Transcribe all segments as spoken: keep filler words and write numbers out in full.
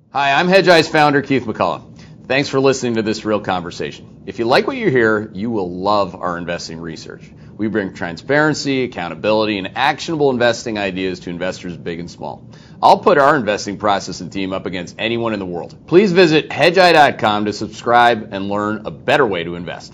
Hi, I'm Hedgeye's founder, Keith McCullough. Thanks for listening to this real conversation. If you like what you hear, you will love our investing research. We bring transparency, accountability, and actionable investing ideas to investors big and small. I'll put our investing process and team up against anyone in the world. Please visit hedgeye dot com to subscribe and learn a better way to invest.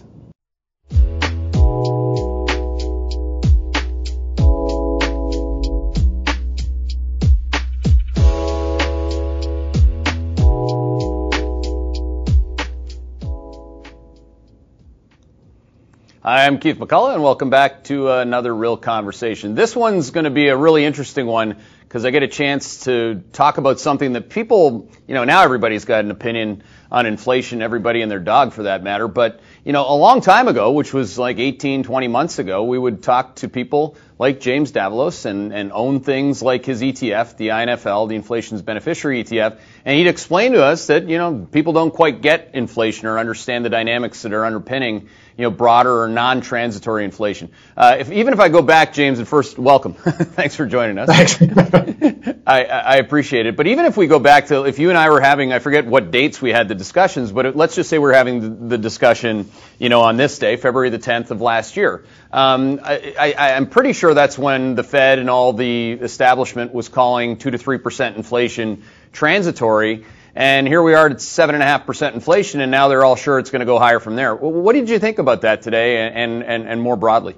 Hi, I'm Keith McCullough, and welcome back to another Real Conversation. This one's going to be a really interesting one because I get a chance to talk about something that people, you know, now everybody's got an opinion on inflation, everybody and their dog for that matter. But, you know, a long time ago, which was like eighteen, twenty months ago, we would talk to people like James Davalos and, and own things like his E T F, the I N F L, the Inflation's Beneficiary E T F, and he'd explain to us that, you know, people don't quite get inflation or understand the dynamics that are underpinning, you know, broader or non-transitory inflation. Uh, if, even if I go back, James, and first, welcome. Thanks for joining us. Thanks. I, I appreciate it. But even if we go back to, if you and I were having, I forget what dates we had the discussions, but it, let's just say we're having the, the discussion, you know, on this day, February the tenth of last year. Um, I, I, I'm pretty sure that's when the Fed and all the establishment was calling two to three percent inflation transitory. And here we are at seven point five percent inflation, and now they're all sure it's going to go higher from there. What did you think about that today and, and, and more broadly?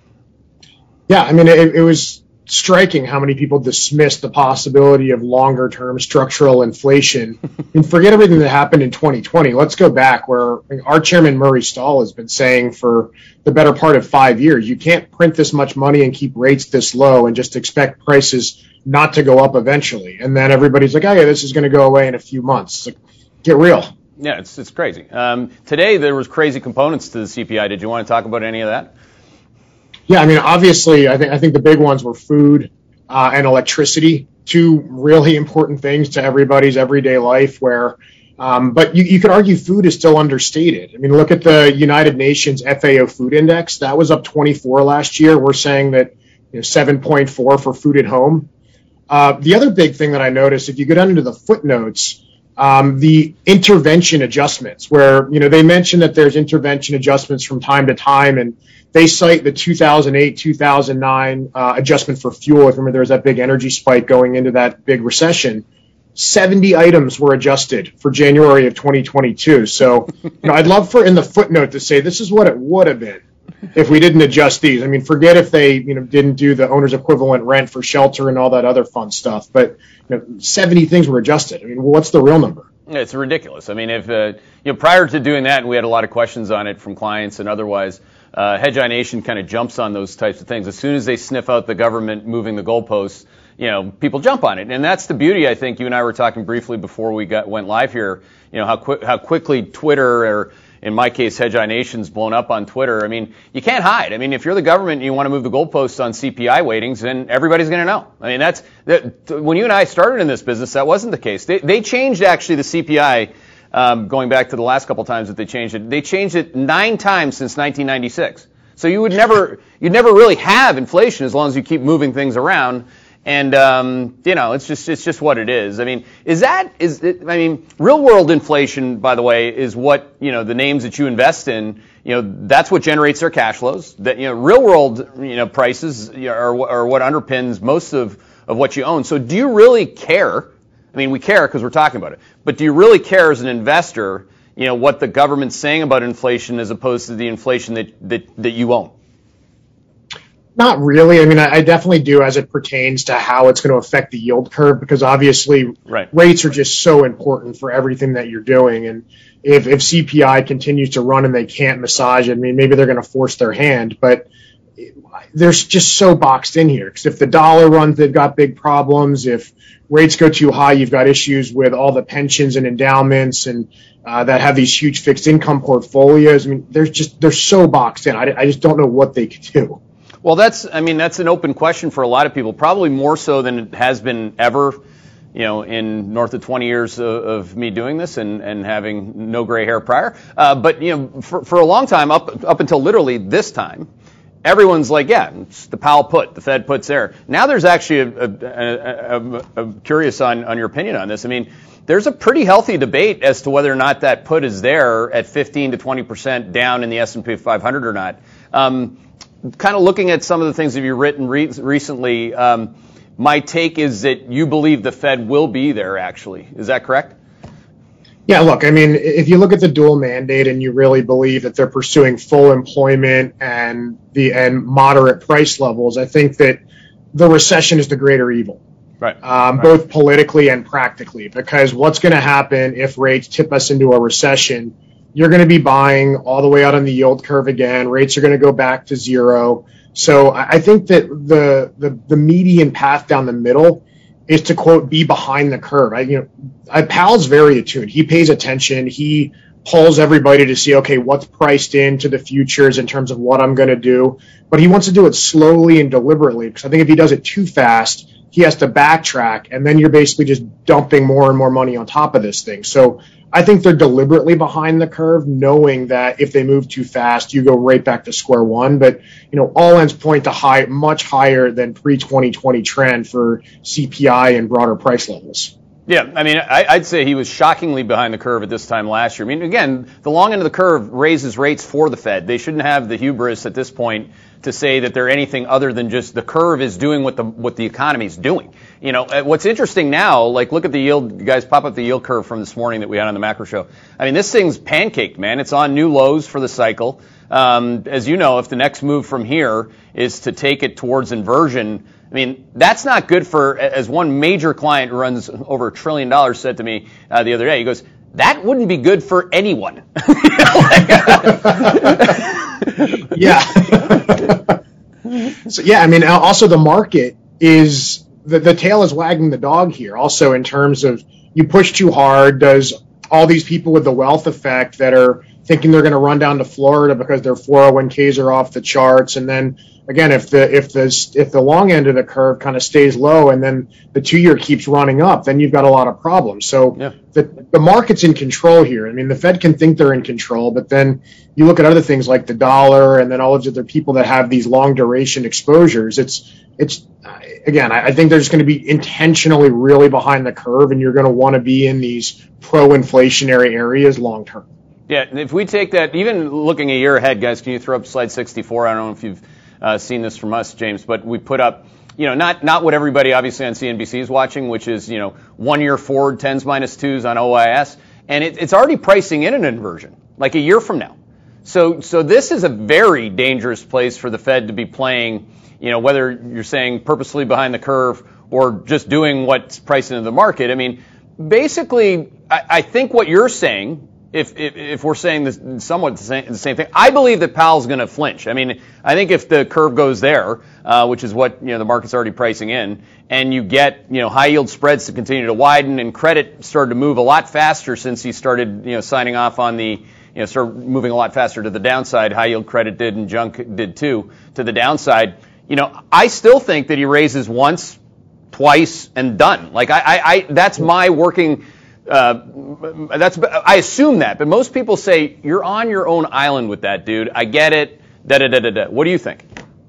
Yeah, I mean, it, it was striking how many people dismissed the possibility of longer-term structural inflation. And forget everything that happened in twenty twenty. Let's go back where our chairman, Murray Stahl, has been saying for the better part of five years, you can't print this much money and keep rates this low and just expect prices not to go up eventually. And then everybody's like, oh, yeah, this is going to go away in a few months. It's like, get real. Yeah, it's it's crazy. Um, today, there was crazy components to the C P I. Did you want to talk about any of that? Yeah, I mean, obviously, I think I think the big ones were food uh, and electricity, two really important things to everybody's everyday life. Where, um, but you, you could argue food is still understated. I mean, look at the United Nations F A O Food Index. That was up twenty-four last year. We're saying that, you know, seven point four for food at home. Uh, the other big thing that I noticed, if you go down into the footnotes, um, the intervention adjustments, where, you know, they mention that there's intervention adjustments from time to time, and they cite the two thousand eight, two thousand nine uh, adjustment for fuel. If you remember, there was that big energy spike going into that big recession. seventy items were adjusted for January of twenty twenty-two. So, you know, I'd love for in the footnote to say this is what it would have been if we didn't adjust these. I mean, forget if they, you know, didn't do the owner's equivalent rent for shelter and all that other fun stuff. But, you know, seventy things were adjusted. I mean, what's the real number? It's ridiculous. I mean, if uh, you know, prior to doing that, and we had a lot of questions on it from clients and otherwise, uh, Hedgeye Nation kind of jumps on those types of things. As soon as they sniff out the government moving the goalposts, you know, people jump on it. And that's the beauty, I think. You and I were talking briefly before we got went live here, you know, how quick, how quickly Twitter, or in my case, Hedgeye Nation's blown up on Twitter. I mean, you can't hide. I mean, if you're the government and you want to move the goalposts on C P I weightings, then everybody's going to know. I mean, that's that, when you and I started in this business, that wasn't the case. They, they changed actually the C P I, um, going back to the last couple times that they changed it. They changed it nine times since nineteen ninety-six. So you would never, you'd never really have inflation as long as you keep moving things around. And, um, you know, it's just, it's just what it is. I mean, is that, is it, I mean, real world inflation, by the way, is what, you know, the names that you invest in, you know, that's what generates their cash flows. That, you know, real world, you know, prices are, are what underpins most of, of what you own. So do you really care? I mean, we care because we're talking about it, but do you really care as an investor, you know, what the government's saying about inflation as opposed to the inflation that, that, that you own? Not really. I mean, I, I definitely do as it pertains to how it's going to affect the yield curve, because obviously right. rates are just so important for everything that you're doing. And if, if C P I continues to run and they can't massage it, I mean, maybe they're going to force their hand, but they're just so boxed in here. Because if the dollar runs, they've got big problems. If rates go too high, you've got issues with all the pensions and endowments and uh, that have these huge fixed income portfolios. I mean, they're just, they're so boxed in. I, I just don't know what they could do. Well, that's, I mean, that's an open question for a lot of people, probably more so than it has been ever, you know, in north of twenty years of, of me doing this and, and having no gray hair prior. Uh, but, you know, for, for a long time, up, up until literally this time, everyone's like, yeah, it's the Powell put, the Fed puts there. Now there's actually a, a, a, a, a curious on, on your opinion on this. I mean, there's a pretty healthy debate as to whether or not that put is there at fifteen to twenty percent down in the S and P five hundred or not. Um, kind of looking at some of the things that you've written re- recently, um, my take is that you believe the Fed will be there, actually. Is that correct? Yeah, look, I mean, if you look at the dual mandate and you really believe that they're pursuing full employment and the and moderate price levels, I think that the recession is the greater evil, right? Um, right. Both politically and practically, because what's going to happen if rates tip us into a recession? You're going to be buying all the way out on the yield curve again. Rates are going to go back to zero. So I think that the the, the median path down the middle is to, quote, be behind the curve. I, you know, I, Powell's very attuned. He pays attention. He pulls everybody to see, okay, what's priced into the futures in terms of what I'm going to do. But he wants to do it slowly and deliberately, because I think if he does it too fast, he has to backtrack, and then you're basically just dumping more and more money on top of this thing. So I think they're deliberately behind the curve, knowing that if they move too fast, you go right back to square one. But, you know, all ends point to high, much higher than pre twenty twenty trend for C P I and broader price levels. Yeah, I mean, I, I'd say he was shockingly behind the curve at this time last year. I mean, again, the long end of the curve raises rates for the Fed. They shouldn't have the hubris at this point to say that they're anything other than just the curve is doing what the what the economy is doing. You know, what's interesting now, like look at the yield, you guys pop up the yield curve from this morning that we had on the macro show. I mean, this thing's pancaked, man. It's on new lows for the cycle. Um, as you know, if the next move from here is to take it towards inversion, I mean, that's not good for, as one major client who runs over a trillion dollars said to me uh, the other day, he goes, that wouldn't be good for anyone. Yeah. So, yeah, I mean, also the market is, the, the tail is wagging the dog here. Also, in terms of you push too hard, does all these people with the wealth effect that are thinking they're going to run down to Florida because their four oh one k's are off the charts, and then again, if the if the if the long end of the curve kind of stays low and then the two year keeps running up, then you've got a lot of problems. So yeah. the the market's in control here. I mean, the Fed can think they're in control, but then you look at other things like the dollar and then all of the other people that have these long duration exposures. It's it's again, I, I think they're just going to be intentionally really behind the curve, and you're going to want to be in these pro-inflationary areas long term. Yeah, if we take that, even looking a year ahead, guys, can you throw up slide sixty-four? I don't know if you've uh, seen this from us, James, but we put up, you know, not not what everybody obviously on C N B C is watching, which is, you know, one year forward, tens minus twos on O I S, and it, it's already pricing in an inversion, like a year from now. So, so this is a very dangerous place for the Fed to be playing, you know, whether you're saying purposely behind the curve or just doing what's priced into the market. I mean, basically, I, I think what you're saying, If, if if we're saying this somewhat the same, the same thing, I believe that Powell's going to flinch. I mean, I think if the curve goes there, uh, which is what, you know, the market's already pricing in, and you get, you know, high yield spreads to continue to widen, and credit started to move a lot faster since he started, you know, signing off on the, you know, started moving a lot faster to the downside. High yield credit did, and junk did too, to the downside. You know, I still think that he raises once, twice, and done. Like I, I, I that's my working. Uh, that's I assume that, but most people say you're on your own island with that, dude. I get it. Da da da da da. What do you think?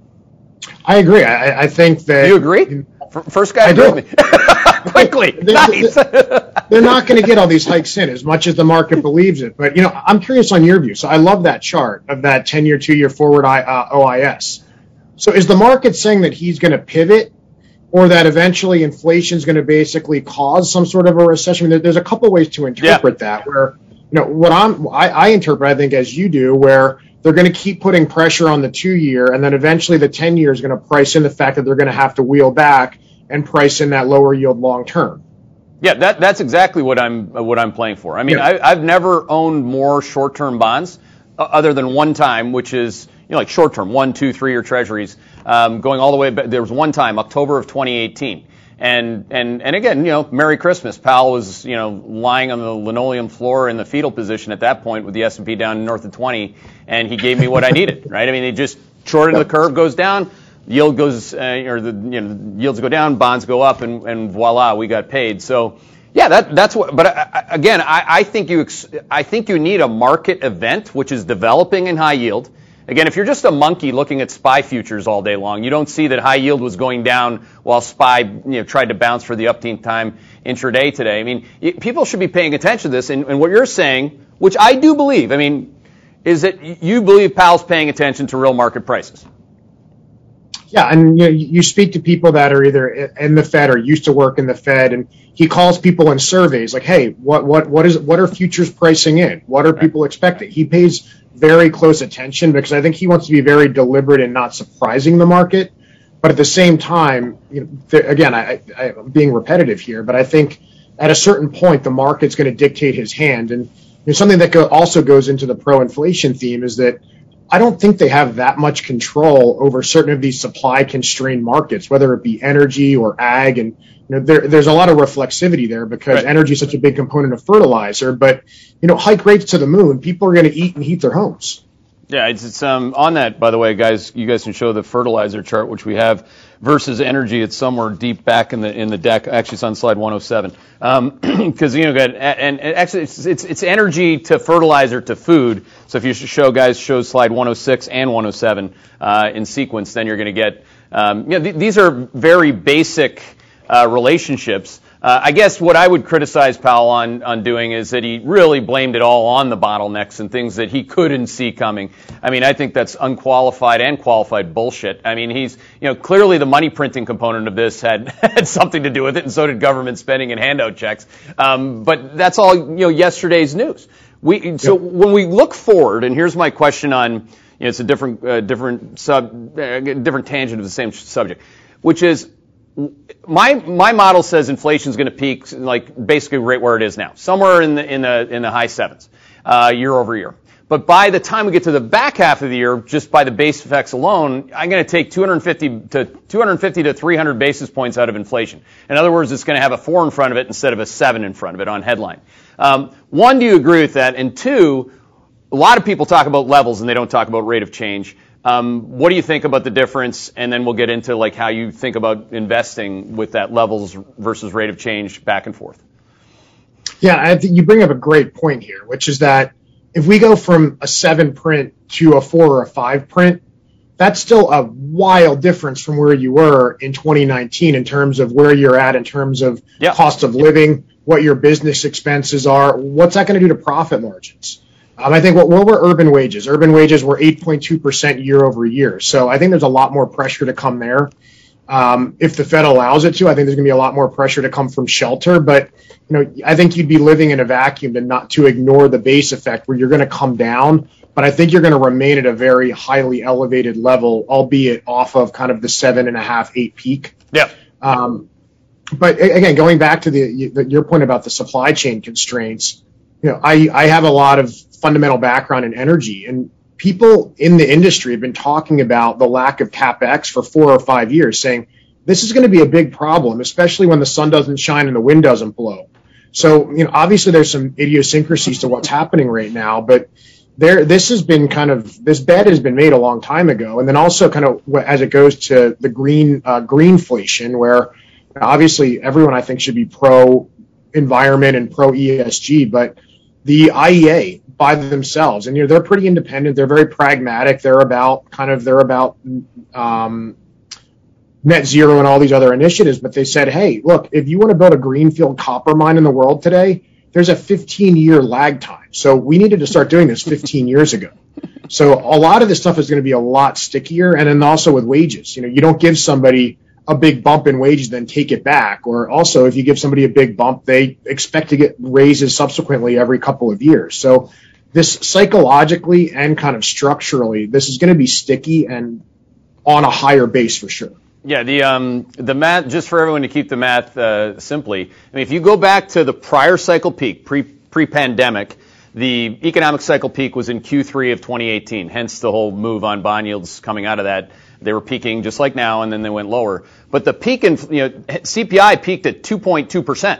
I agree. I, I think that. Do you agree? First guy to agree with me. Quickly. They're, Nice. They're not going to get all these hikes in as much as the market believes it. But, you know, I'm curious on your view. So I love that chart of that ten-year, two-year forward uh, O I S. So is the market saying that he's going to pivot, or that eventually inflation is going to basically cause some sort of a recession? I mean, there's a couple ways to interpret yeah. that. Where, you know, what I'm, I, I interpret, I think, as you do, where they're going to keep putting pressure on the two-year, and then eventually the ten-year is going to price in the fact that they're going to have to wheel back and price in that lower yield long term. Yeah, that that's exactly what I'm what I'm playing for. I mean, yeah. I, I've never owned more short-term bonds, uh, other than one time, which is, you know, like short-term, one, two, three-year treasuries. Um, going all the way back, there was one time, October of twenty eighteen. And, and, and again, you know, Merry Christmas. Powell was, you know, lying on the linoleum floor in the fetal position at that point with the S and P down north of twenty, and he gave me what I needed, right? I mean, he just shorted the curve, goes down, yield goes, uh, or the, you know, yields go down, bonds go up, and, and voila, we got paid. So, yeah, that, that's what, but I, I, again, I, I think you, ex, I think you need a market event, which is developing in high yield. Again, if you're just a monkey looking at S P Y futures all day long, you don't see that high yield was going down while S P Y, you know, tried to bounce for the upteenth time intraday today. I mean, people should be paying attention to this. And, and what you're saying, which I do believe, I mean, is that you believe Powell's paying attention to real market prices. Yeah, and you know, you speak to people that are either in the Fed or used to work in the Fed, and he calls people in surveys like, "Hey, what what what is what are futures pricing in? What are people expecting?" He pays very close attention because I think he wants to be very deliberate in not surprising the market. But at the same time, you know, th- again, I, I, I'm being repetitive here, but I think at a certain point the market's going to dictate his hand. And you know, something that go, also goes into the pro-inflation theme is that I don't think they have that much control over certain of these supply-constrained markets, whether it be energy or ag. And you know, there, there's a lot of reflexivity there because right. energy is such a big component of fertilizer. But you know, hike rates to the moon, people are going to eat and heat their homes. Yeah, it's, it's um, on that, by the way, guys. You guys can show the fertilizer chart, which we have, versus energy. It's somewhere deep back in the in the deck. Actually, it's on slide one oh seven. Because um, you know, and, and actually, it's, it's it's energy to fertilizer to food. So if you show guys show slide one oh six and one oh seven uh, in sequence, then you're going to get. Um, you know, th- these are very basic uh, relationships. Uh, I guess what I would criticize Powell on, on doing is that he really blamed it all on the bottlenecks and things that he couldn't see coming. I mean, I think that's unqualified and qualified bullshit. I mean, he's, you know, clearly the money printing component of this had, had something to do with it, and so did government spending and handout checks. Um, but that's all, you know, yesterday's news. We, so yep. When we look forward, and here's my question on, you know, it's a different, uh, different sub, uh, different tangent of the same subject, which is, My my model says inflation is going to peak like basically right where it is now, somewhere in the in the in the high sevens, uh, year over year. But by the time we get to the back half of the year, just by the base effects alone, I'm going to take two hundred fifty to two hundred fifty to three hundred basis points out of inflation. In other words, it's going to have a four in front of it instead of a seven in front of it on headline. Um, one, do you agree with that? And two, a lot of people talk about levels and they don't talk about rate of change. Um, what do you think about the difference? And then we'll get into like how you think about investing with that levels versus rate of change back and forth. Yeah, I think you bring up a great point here, which is that if we go from a seven print to a four or a five print, that's still a wild difference from where you were in twenty nineteen in terms of where you're at, in terms of yep. cost of living, what your business expenses are. What's that going to do to profit margins? Um, I think what, what were urban wages? Urban wages were eight point two percent year over year. So I think there's a lot more pressure to come there. Um, if the Fed allows it to, I think there's going to be a lot more pressure to come from shelter. But, you know, I think you'd be living in a vacuum to not to ignore the base effect where you're going to come down. But I think you're going to remain at a very highly elevated level, albeit off of kind of the seven and a half, eight peak. Yeah. Um, but again, going back to the, the your point about the supply chain constraints, you know, I, I have a lot of fundamental background in energy, and people in the industry have been talking about the lack of CapEx for four or five years, saying this is going to be a big problem, especially when the sun doesn't shine and the wind doesn't blow. So, you know, obviously there's some idiosyncrasies to what's happening right now, but there, this has been kind of, this bet has been made a long time ago. And then also kind of as it goes to the green, uh, greenflation, where obviously everyone I think should be pro environment and pro E S G, but the I E A by themselves, and you know they're pretty independent. They're very pragmatic. They're about kind of they're about um, net zero and all these other initiatives. But they said, hey, look, if you want to build a greenfield copper mine in the world today, there's a fifteen year lag time. So we needed to start doing this fifteen years ago. So a lot of this stuff is going to be a lot stickier. And then also with wages, you know, you don't give somebody a big bump in wages, then take it back. Or also, if you give somebody a big bump, they expect to get raises subsequently every couple of years. So this psychologically and kind of structurally, this is going to be sticky and on a higher base for sure. Yeah, the um, the math, just for everyone to keep the math uh, simply, I mean, if you go back to the prior cycle peak, pre, pre-pandemic, the economic cycle peak was in Q three of twenty eighteen, hence the whole move on bond yields coming out of that. They were peaking just like now, and then they went lower. But the peak in, you know, C P I peaked at two point two percent.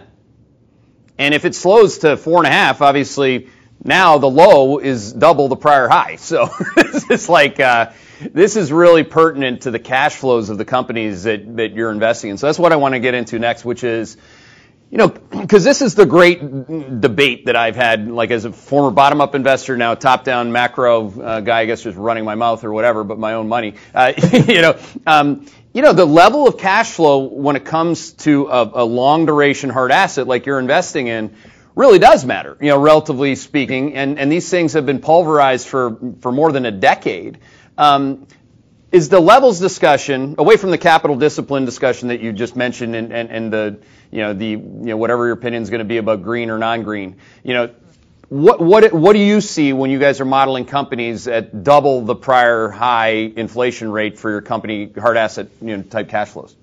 And if it slows to four and a half, obviously now the low is double the prior high. So it's like, uh, this is really pertinent to the cash flows of the companies that, that you're investing in. So that's what I want to get into next, which is, you know, because this is the great debate that I've had, like as a former bottom-up investor, now top-down macro uh, guy, I guess just running my mouth or whatever, but my own money. Uh, you know, um, you know, the level of cash flow when it comes to a, a long-duration hard asset like you're investing in really does matter, you know, relatively speaking. And, and these things have been pulverized for, for more than a decade. Um, Is the levels discussion, away from the capital discipline discussion that you just mentioned, and, and, and the, you know, the, you know, whatever your opinion is going to be about green or non-green, you know, what, what, what do you see when you guys are modeling companies at double the prior high inflation rate for your company hard asset, you know, type cash flows?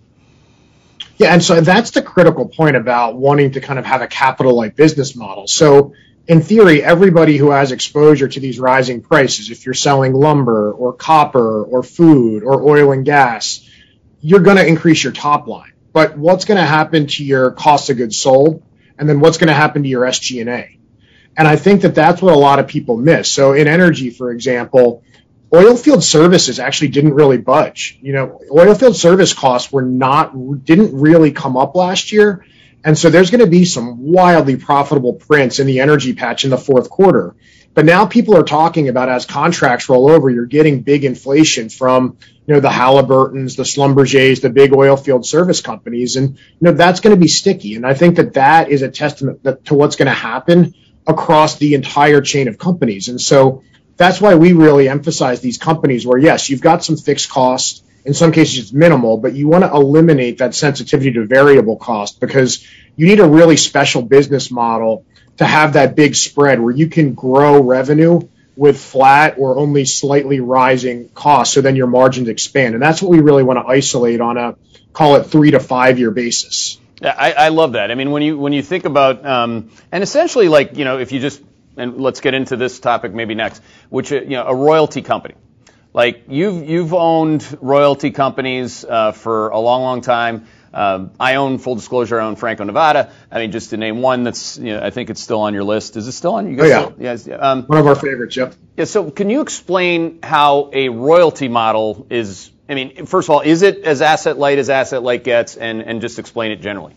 Yeah, and so that's the critical point about wanting to kind of have a capital-like business model. So in theory, everybody who has exposure to these rising prices, if you're selling lumber or copper or food or oil and gas, you're going to increase your top line. But what's going to happen to your cost of goods sold? And then what's going to happen to your S G and A? And I think that that's what a lot of people miss. So in energy, for example, oil field services actually didn't really budge. You know, oil field service costs were not, didn't really come up last year. And so there's going to be some wildly profitable prints in the energy patch in the fourth quarter. But now people are talking about, as contracts roll over, you're getting big inflation from, you know, the Halliburtons, the Schlumbergers, the big oil field service companies. And, you know, that's going to be sticky. And I think that that is a testament to what's going to happen across the entire chain of companies. And so that's why we really emphasize these companies where, yes, you've got some fixed costs. In some cases, it's minimal, but you want to eliminate that sensitivity to variable cost, because you need a really special business model to have that big spread where you can grow revenue with flat or only slightly rising costs, so then your margins expand. And that's what we really want to isolate on a, call it, three to five year basis. Yeah, I, I love that. I mean, when you when you think about, um, and essentially, like, you know, if you just, and let's get into this topic maybe next, which, you know, a royalty company. Like, you've you've owned royalty companies uh, for a long, long time. Um, I own, full disclosure, I own Franco-Nevada. I mean, just to name one that's, you know, I think it's still on your list. Is it still on? You guys oh, yeah. Still, yeah. Um, one of our favorites, yep. Yeah, so can you explain how a royalty model is, I mean, first of all, is it as asset light as asset light gets, and, and just explain it generally?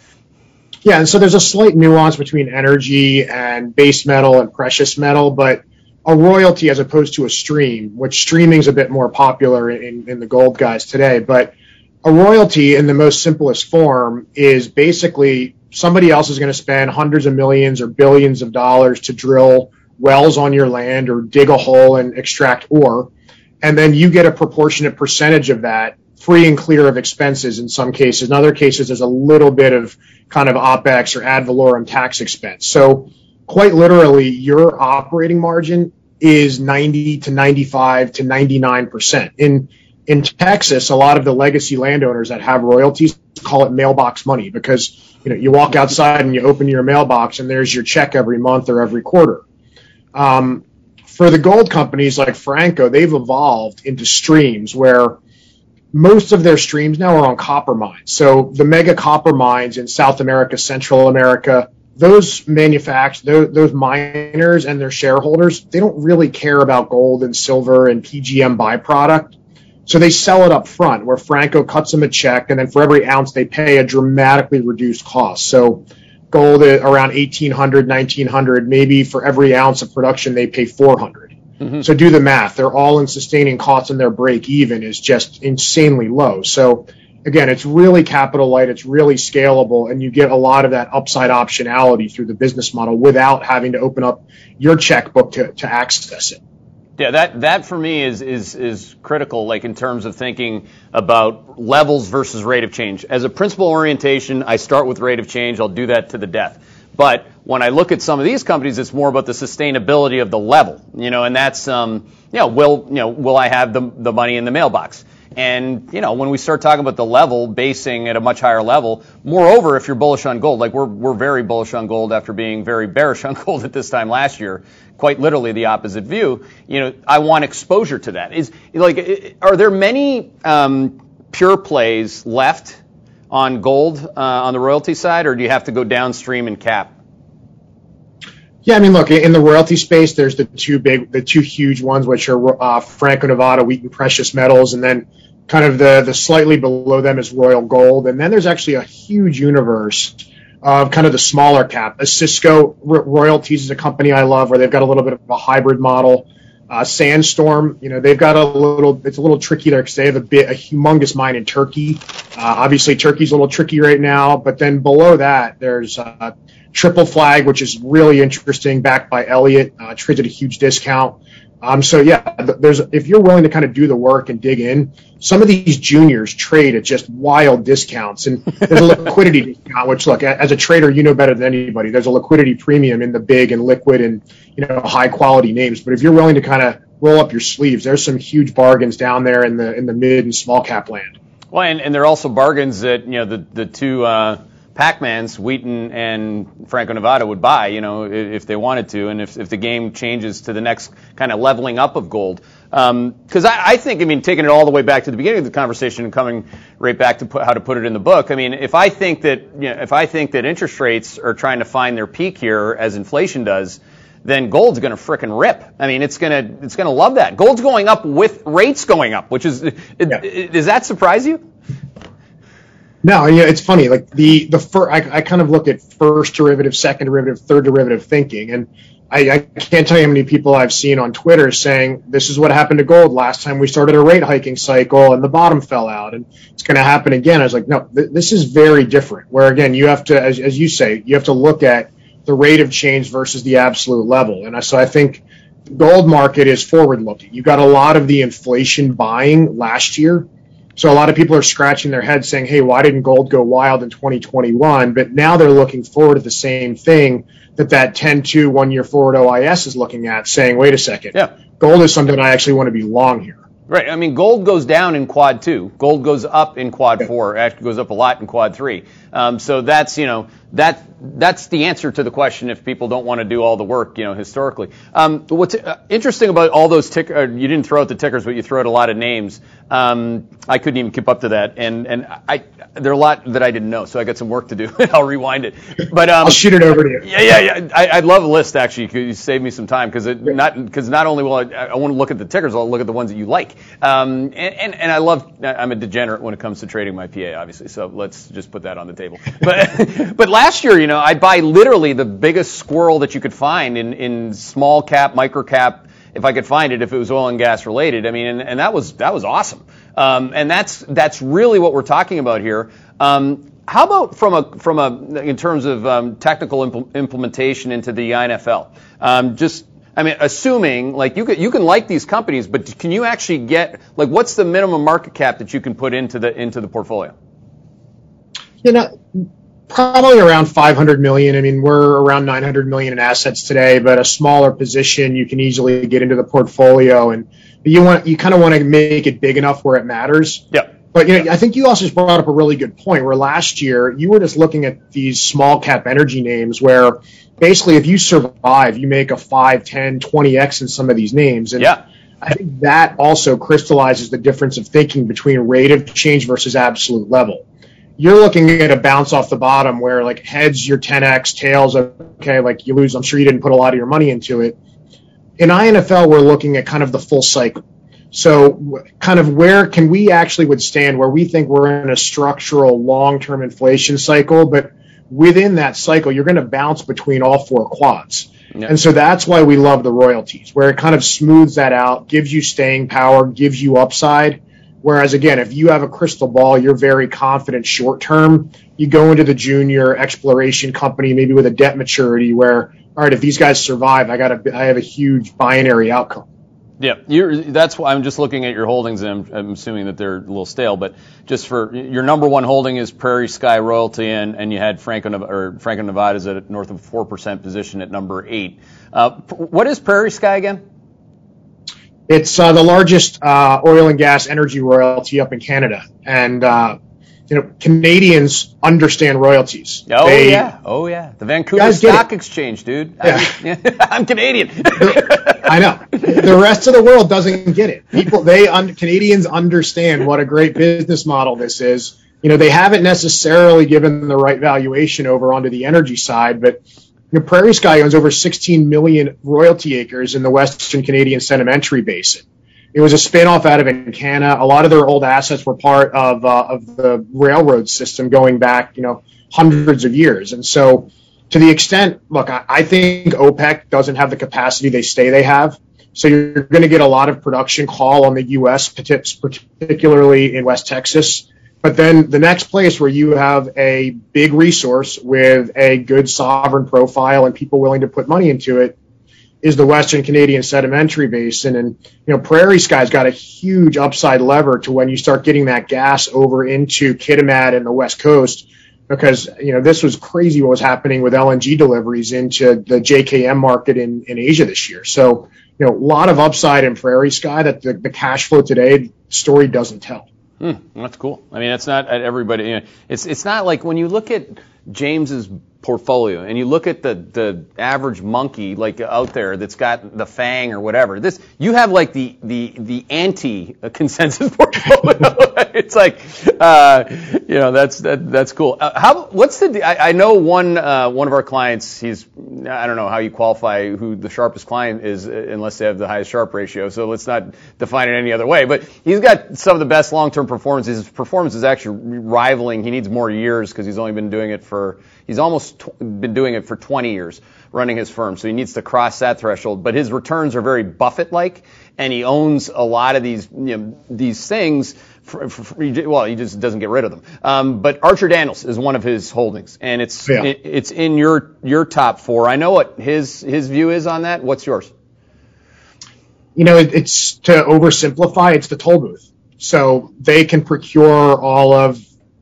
Yeah, and so there's a slight nuance between energy and base metal and precious metal, but a royalty as opposed to a stream, which streaming is a bit more popular in, in the gold guys today, but a royalty in the most simplest form is basically somebody else is going to spend hundreds of millions or billions of dollars to drill wells on your land or dig a hole and extract ore, and then you get a proportionate percentage of that, free and clear of expenses in some cases. In other cases, there's a little bit of kind of OPEX or ad valorem tax expense. So quite literally, your operating margin is ninety to ninety-five to ninety-nine percent. In in Texas, a lot of the legacy landowners that have royalties call it mailbox money, because, you know, you walk outside and you open your mailbox and there's your check every month or every quarter. Um, for the gold companies like Franco, they've evolved into streams where most of their streams now are on copper mines. So the mega copper mines in South America, Central America, those manufacturers, those, those miners and their shareholders, they don't really care about gold and silver and P G M byproduct. So they sell it up front, where Franco cuts them a check, and then for every ounce they pay a dramatically reduced cost. So gold at around eighteen hundred, nineteen hundred, maybe for every ounce of production they pay four hundred. Mm-hmm. So do the math. Their all-in sustaining costs and their break even is just insanely low. So again, it's really capital light, it's really scalable, and you get a lot of that upside optionality through the business model without having to open up your checkbook to, to access it. Yeah, that that for me is is is critical, like in terms of thinking about levels versus rate of change. As a principal orientation, I start with rate of change. I'll do that to the death. But when I look at some of these companies, it's more about the sustainability of the level, you know, and that's, um, you know, will, you know, will I have the the money in the mailbox? And, you know, when we start talking about the level, basing at a much higher level, moreover, if you're bullish on gold, like we're we're very bullish on gold after being very bearish on gold at this time last year, quite literally the opposite view, you know, I want exposure to that. Is, like, are there many um, pure plays left on gold uh, on the royalty side, or do you have to go downstream and cap? Yeah, I mean, look, in the royalty space, there's the two big, the two huge ones, which are uh, Franco-Nevada, Wheaton Precious Metals, and then kind of the, the slightly below them is Royal Gold. And then there's actually a huge universe of kind of the smaller cap. A Cisco Royalties is a company I love where they've got a little bit of a hybrid model. Uh, Sandstorm, you know, they've got a little, it's a little tricky there because they have a bit, a humongous mine in Turkey. Uh, obviously, Turkey's a little tricky right now, but then below that, there's uh, Triple Flag, which is really interesting, backed by Elliott, uh, trades at a huge discount. Um, so yeah, there's, if you're willing to kind of do the work and dig in, some of these juniors trade at just wild discounts, and there's a liquidity discount, which look, as a trader, you know better than anybody, there's a liquidity premium in the big and liquid and, you know, high quality names. But if you're willing to kind of roll up your sleeves, there's some huge bargains down there in the, in the mid and small cap land. Well, and, and there are also bargains that, you know, the, the two, uh, Pac-Mans, Wheaton and Franco-Nevada would buy, you know, if they wanted to, and if, if the game changes to the next kind of leveling up of gold. Because um, I, I think, I mean, taking it all the way back to the beginning of the conversation and coming right back to put, how to put it in the book, I mean, if I think that, you know, if I think that interest rates are trying to find their peak here as inflation does, then gold's going to frickin' rip. I mean, it's going to it's going to love that. Gold's going up with rates going up, which is, it, yeah. it, does that surprise you? No, yeah, it's funny. Like the the fir- I, I kind of look at first derivative, second derivative, third derivative thinking, and I, I can't tell you how many people I've seen on Twitter saying this is what happened to gold last time we started a rate hiking cycle and the bottom fell out, and it's going to happen again. I was like, no, th- this is very different. Where again, you have to, as, as you say, you have to look at the rate of change versus the absolute level, and so I think the gold market is forward looking. You got a lot of the inflation buying last year. So a lot of people are scratching their heads saying, hey, why didn't gold go wild in twenty twenty-one? But now they're looking forward to the same thing that that ten two one-year forward O I S is looking at, saying, wait a second, yeah. Gold is something I actually want to be long here. Right. I mean, gold goes down in quad two. Gold goes up in quad yeah. four. Actually goes up a lot in quad three. Um, so that's, you know, that that's the answer to the question if people don't want to do all the work, you know, historically. Um, what's uh, interesting about all those tickers, uh, you didn't throw out the tickers, but you threw out a lot of names. Um, I couldn't even keep up to that. And, and I, there are a lot that I didn't know, so I got some work to do. I'll rewind it. But um, I'll shoot it over to you. Yeah, yeah, yeah. I, I'd love a list, actually, because you save me some time, because not, because not only will I, I want to look at the tickers, I'll look at the ones that you like. Um, and, and, and I love, I'm a degenerate when it comes to trading my P A, obviously, so let's just put that on the table. But, but last year, you know, I'd buy literally the biggest squirrel that you could find in, in small cap, micro cap, if I could find it, if it was oil and gas related. I mean, and, and that was that was awesome. Um, and that's that's really what we're talking about here. Um, how about from a from a in terms of um, technical impl- implementation into the I N F L? Um, just I mean, assuming like you can you can like these companies, but can you actually get like what's the minimum market cap that you can put into the into the portfolio? You know, probably around five hundred million. I mean, we're around nine hundred million in assets today, but a smaller position you can easily get into the portfolio, and you want you kind of want to make it big enough where it matters. Yeah. But you know, I think you also just brought up a really good point where last year you were just looking at these small cap energy names where basically if you survive, you make a five, ten, twenty X in some of these names. And yeah. I think that also crystallizes the difference of thinking between rate of change versus absolute level. You're looking at a bounce off the bottom where like heads, you're ten X, tails, okay, like you lose. I'm sure you didn't put a lot of your money into it. In I N F L, we're looking at kind of the full cycle. So kind of where can we actually withstand where we think we're in a structural long-term inflation cycle, but within that cycle, you're going to bounce between all four quads. Yep. And so that's why we love the royalties, where it kind of smooths that out, gives you staying power, gives you upside. Whereas, again, if you have a crystal ball, you're very confident short term, you go into the junior exploration company, maybe with a debt maturity where, all right, if these guys survive, I got a, I have a huge binary outcome. Yeah, you're, that's why I'm just looking at your holdings, and I'm, I'm assuming that they're a little stale. But just for your number one holding is Prairie Sky Royalty, and, and you had Franco or Franco Nevada's at north of four percent position at number eight. Uh, what is Prairie Sky again? It's uh, the largest uh, oil and gas energy royalty up in Canada, and uh, you know Canadians understand royalties. Oh they, yeah, oh yeah, the Vancouver Stock Exchange, dude. Yeah. I'm, I'm Canadian. I know. The rest of the world doesn't get it. People, they un- Canadians understand what a great business model this is. You know, they haven't necessarily given the right valuation over onto the energy side, but you know, Prairie Sky owns over sixteen million royalty acres in the Western Canadian Sedimentary Basin. It was a spinoff out of Encana. A lot of their old assets were part of uh, of the railroad system going back, you know, hundreds of years. And so to the extent, look, I, I think OPEC doesn't have the capacity they say they have. So you're going to get a lot of production call on the U S, particularly in West Texas. But then the next place where you have a big resource with a good sovereign profile and people willing to put money into it is the Western Canadian Sedimentary Basin. And, you know, Prairie Sky's got a huge upside lever to when you start getting that gas over into Kitimat and the West Coast, because, you know, this was crazy what was happening with L N G deliveries into the J K M market in, in Asia this year. So, you know, a lot of upside in Prairie Sky that the, the cash flow today story doesn't tell. Hmm, that's cool. I mean, it's not everybody. You know, it's it's not like when you look at James's portfolio and you look at the the average monkey like out there that's got the Fang or whatever. This you have like the the the anti consensus portfolio. It's like uh, you know that's that that's cool. Uh, how what's the I, I know one uh, one of our clients. He's I don't know how you qualify who the sharpest client is unless they have the highest Sharpe ratio. So let's not define it any other way. But he's got some of the best long term performances. His performance is actually rivaling. He needs more years because he's only been doing it for. He's almost tw- been doing it for twenty years, running his firm, so he needs to cross that threshold. But his returns are very Buffett-like, and he owns a lot of these, you know, these things. For, for, for, well, he just doesn't get rid of them. Um, but Archer Daniels is one of his holdings, and it's yeah. it, it's in your your top four. I know what his his view is on that. What's yours? You know, it, it's to oversimplify. It's the toll booth, so they can procure all of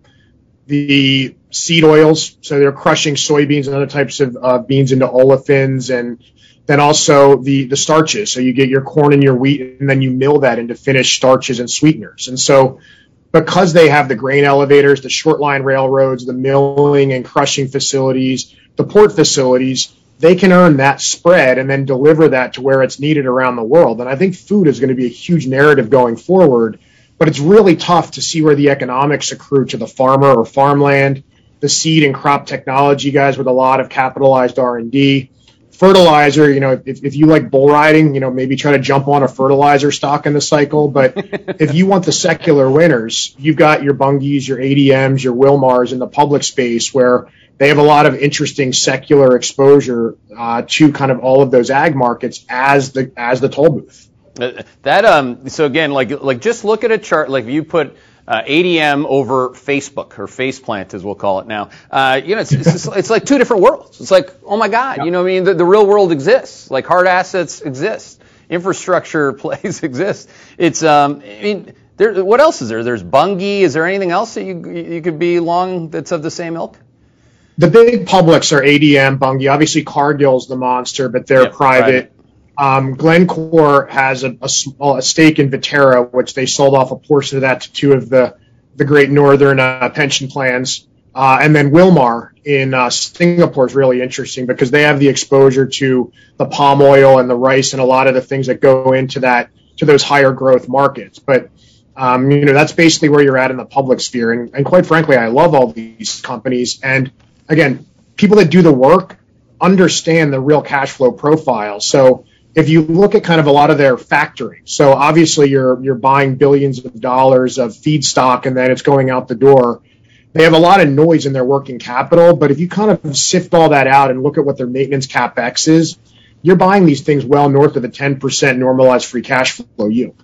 the seed oils, so they're crushing soybeans and other types of uh, beans into olefins, and then also the the starches. So you get your corn and your wheat, and then you mill that into finished starches and sweeteners. And so because they have the grain elevators, the short line railroads, the milling and crushing facilities, the port facilities, they can earn that spread and then deliver that to where it's needed around the world. And I think food is going to be a huge narrative going forward, but it's really tough to see where the economics accrue to the farmer or farmland, the seed and crop technology guys with a lot of capitalized R and D. Fertilizer, you know, if, if you like bull riding, you know, maybe try to jump on a fertilizer stock in the cycle. But if you want the secular winners, you've got your Bunge's, your A D M's, your Wilmars in the public space where they have a lot of interesting secular exposure uh, to kind of all of those ag markets as the as the toll booth. That um. So again, like like just look at a chart. Like if you put Uh, A D M over Facebook, or Faceplant as we'll call it now. Uh, you know, it's, it's, it's like two different worlds. It's like, oh my God, yeah. you know what I mean? The, the real world exists. Like hard assets exist. Infrastructure plays exist. It's, um, I mean, there, what else is there? There's Bunge. Is there anything else that you you could be long that's of the same ilk? The big publics are A D M, Bunge. Obviously, Cargill's the monster, but they're yep, private. Right. Um, Glencore has a, a, small, a stake in Viterra, which they sold off a portion of that to two of the, the great northern uh, pension plans. Uh, and then Wilmar in uh, Singapore is really interesting because they have the exposure to the palm oil and the rice and a lot of the things that go into that, to those higher growth markets. But, um, you know, that's basically where you're at in the public sphere. And, and quite frankly, I love all these companies. And again, people that do the work understand the real cash flow profile. So, if you look at kind of a lot of their factoring, so obviously you're you're buying billions of dollars of feedstock and then it's going out the door. They have a lot of noise in their working capital, but if you kind of sift all that out and look at what their maintenance capex is, you're buying these things well north of the ten percent normalized free cash flow yield.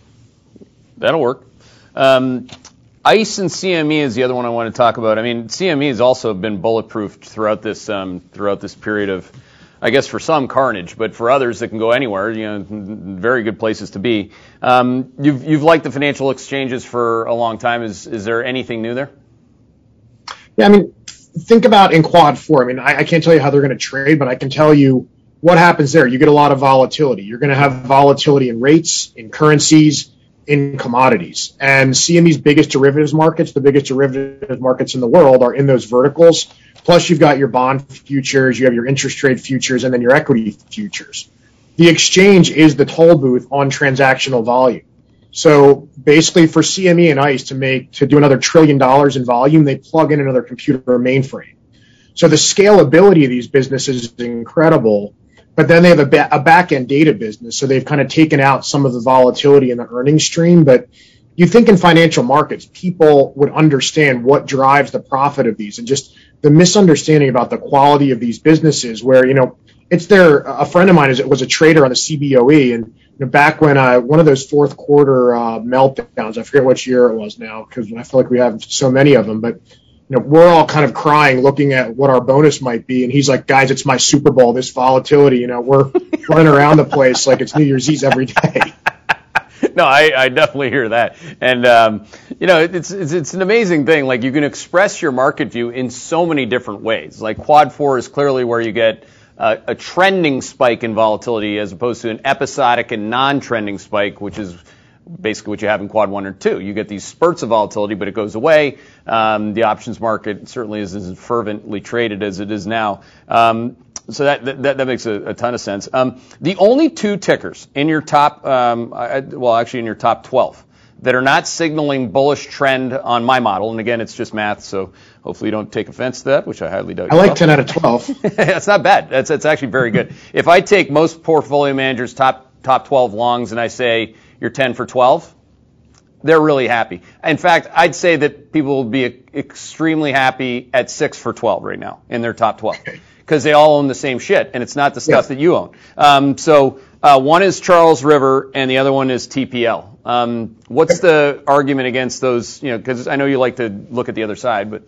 That'll work. Um, ICE and C M E is the other one I want to talk about. I mean, C M E has also been bulletproofed throughout this um, throughout this period of, I guess for some carnage, but for others that can go anywhere, you know, very good places to be. Um, you've you've liked the financial exchanges for a long time. Is is there anything new there? Yeah, I mean, think about in quad four. I mean, I, I can't tell you how they're going to trade, but I can tell you what happens there. You get a lot of volatility. You're going to have volatility in rates, in currencies, in commodities. And C M E's biggest derivatives markets, the biggest derivatives markets in the world, are in those verticals. Plus, you've got your bond futures, you have your interest rate futures, and then your equity futures. The exchange is the toll booth on transactional volume. So basically, for C M E and ICE to make to do another trillion dollars in volume, they plug in another computer or mainframe. So the scalability of these businesses is incredible. But then they have a, ba- a back-end data business, so they've kind of taken out some of the volatility in the earnings stream. But you think in financial markets, people would understand what drives the profit of these, and just the misunderstanding about the quality of these businesses where, you know, it's their, a friend of mine is, was a trader on the C B O E, and you know, back when uh, one of those fourth quarter uh, meltdowns, I forget which year it was now because I feel like we have so many of them, but you know, we're all kind of crying looking at what our bonus might be. And he's like, guys, it's my Super Bowl, this volatility, you know, we're running around the place like it's New Year's Eve every day. No, I, I definitely hear that. And, um, you know, it's, it's it's an amazing thing. Like, you can express your market view in so many different ways. Like, quad four is clearly where you get uh, a trending spike in volatility as opposed to an episodic and non-trending spike, which is basically what you have in quad one or two. You get these spurts of volatility, but it goes away. Um, the options market certainly isn't as fervently traded as it is now. Um, so that, that that makes a, a ton of sense. Um, the only two tickers in your top, um, I, well, actually in your top twelve that are not signaling bullish trend on my model, and again, it's just math, so hopefully you don't take offense to that, which I highly doubt. I like ten out of twelve. That's not bad. That's that's actually very good. If I take most portfolio managers' top top twelve longs and I say you're ten for twelve, they're really happy. In fact, I'd say that people will be extremely happy at six for twelve right now in their top twelve because they all own the same shit, and it's not the stuff yeah. that you own. Um, so uh, one is Charles River, and the other one is T P L. Um, what's the argument against those? You know, because I know you like to look at the other side, but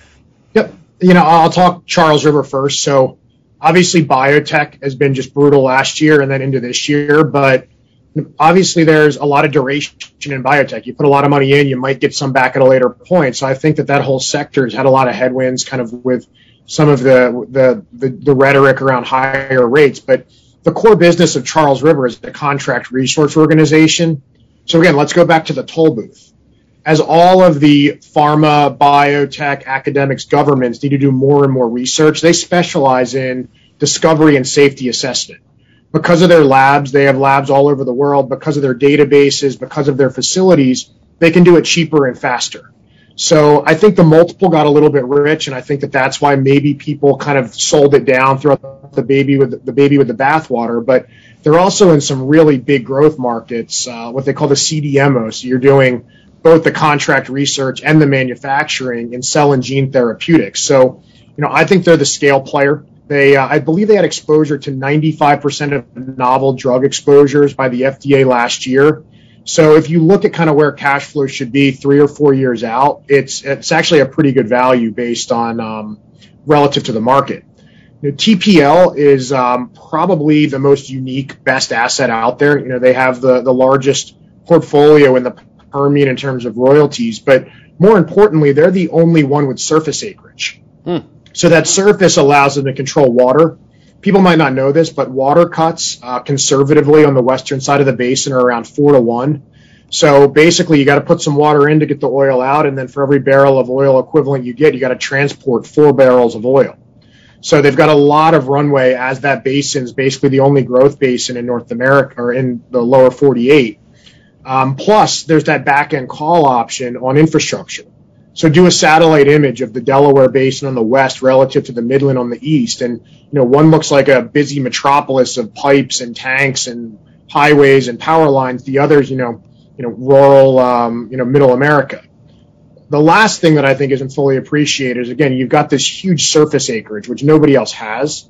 yep. You know, I'll talk Charles River first. So obviously, biotech has been just brutal last year and then into this year, but obviously there's a lot of duration in biotech. You put a lot of money in, you might get some back at a later point. So I think that that whole sector has had a lot of headwinds, kind of with some of the the the, the rhetoric around higher rates. But the core business of Charles River is a contract research organization. So again, let's go back to the toll booth. As all of the pharma, biotech, academics, governments need to do more and more research, they specialize in discovery and safety assessment. Because of their labs, they have labs all over the world. Because of their databases, because of their facilities, they can do it cheaper and faster. So I think the multiple got a little bit rich, and I think that that's why maybe people kind of sold it down throughout the baby with the baby with the bathwater. But they're also in some really big growth markets, uh, what they call the C D M O. So you're doing both the contract research and the manufacturing in cell and gene therapeutics. So, you know, I think they're the scale player. They, uh, I believe they had exposure to ninety-five percent of novel drug exposures by the F D A last year. So if you look at kind of where cash flow should be three or four years out, it's it's actually a pretty good value based on um, relative to the market. You know, T P L is um, probably the most unique, best asset out there. You know, they have the, the largest portfolio in the Permian in terms of royalties, but more importantly, they're the only one with surface acreage. Hmm. So that surface allows them to control water. People might not know this, but water cuts uh, conservatively on the western side of the basin are around four to one. So basically, you got to put some water in to get the oil out, and then for every barrel of oil equivalent you get, you got to transport four barrels of oil. So they've got a lot of runway as that basin is basically the only growth basin in North America or in the lower forty-eight. Um, plus, there's that back-end call option on infrastructure. So do a satellite image of the Delaware Basin on the west relative to the Midland on the east. And, you know, one looks like a busy metropolis of pipes and tanks and highways and power lines. The others, you know, you know, rural, um, you know, middle America. The last thing that I think isn't fully appreciated is, again, you've got this huge surface acreage, which nobody else has.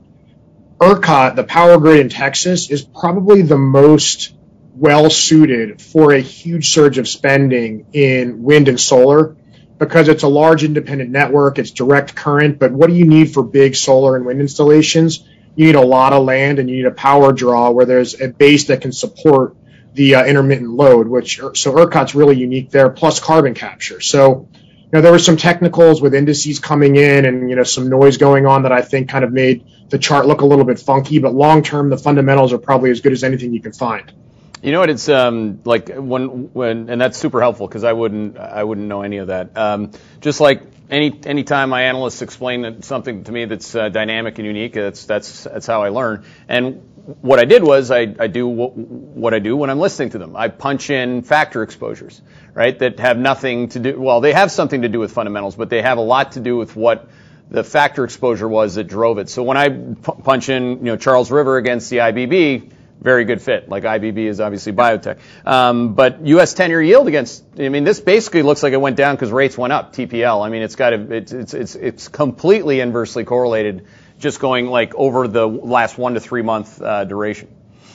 ERCOT, the power grid in Texas, is probably the most well-suited for a huge surge of spending in wind and solar, because it's a large independent network, it's direct current, but what do you need for big solar and wind installations? You need a lot of land and you need a power draw where there's a base that can support the uh, intermittent load, which, so ERCOT's really unique there, plus carbon capture. So, you know, there were some technicals with indices coming in and, you know, some noise going on that I think kind of made the chart look a little bit funky, but long term, the fundamentals are probably as good as anything you can find. You know what? It's um, like when when, and that's super helpful because I wouldn't I wouldn't know any of that. Um, just like any any time my analysts explain something to me that's uh, dynamic and unique, that's that's that's how I learn. And what I did was I I do what, what I do when I'm listening to them. I punch in factor exposures, right? That have nothing to do. Well, they have something to do with fundamentals, but they have a lot to do with what the factor exposure was that drove it. So when I p- punch in, you know, Charles River against the I B B. very good fit. Like I B B is obviously biotech. Um, but U S ten-year yield against, I mean, this basically looks like it went down because rates went up, T P L. I mean, it's got a, it's, it's, it's, it's completely inversely correlated, just going like over the last one to three month uh, duration.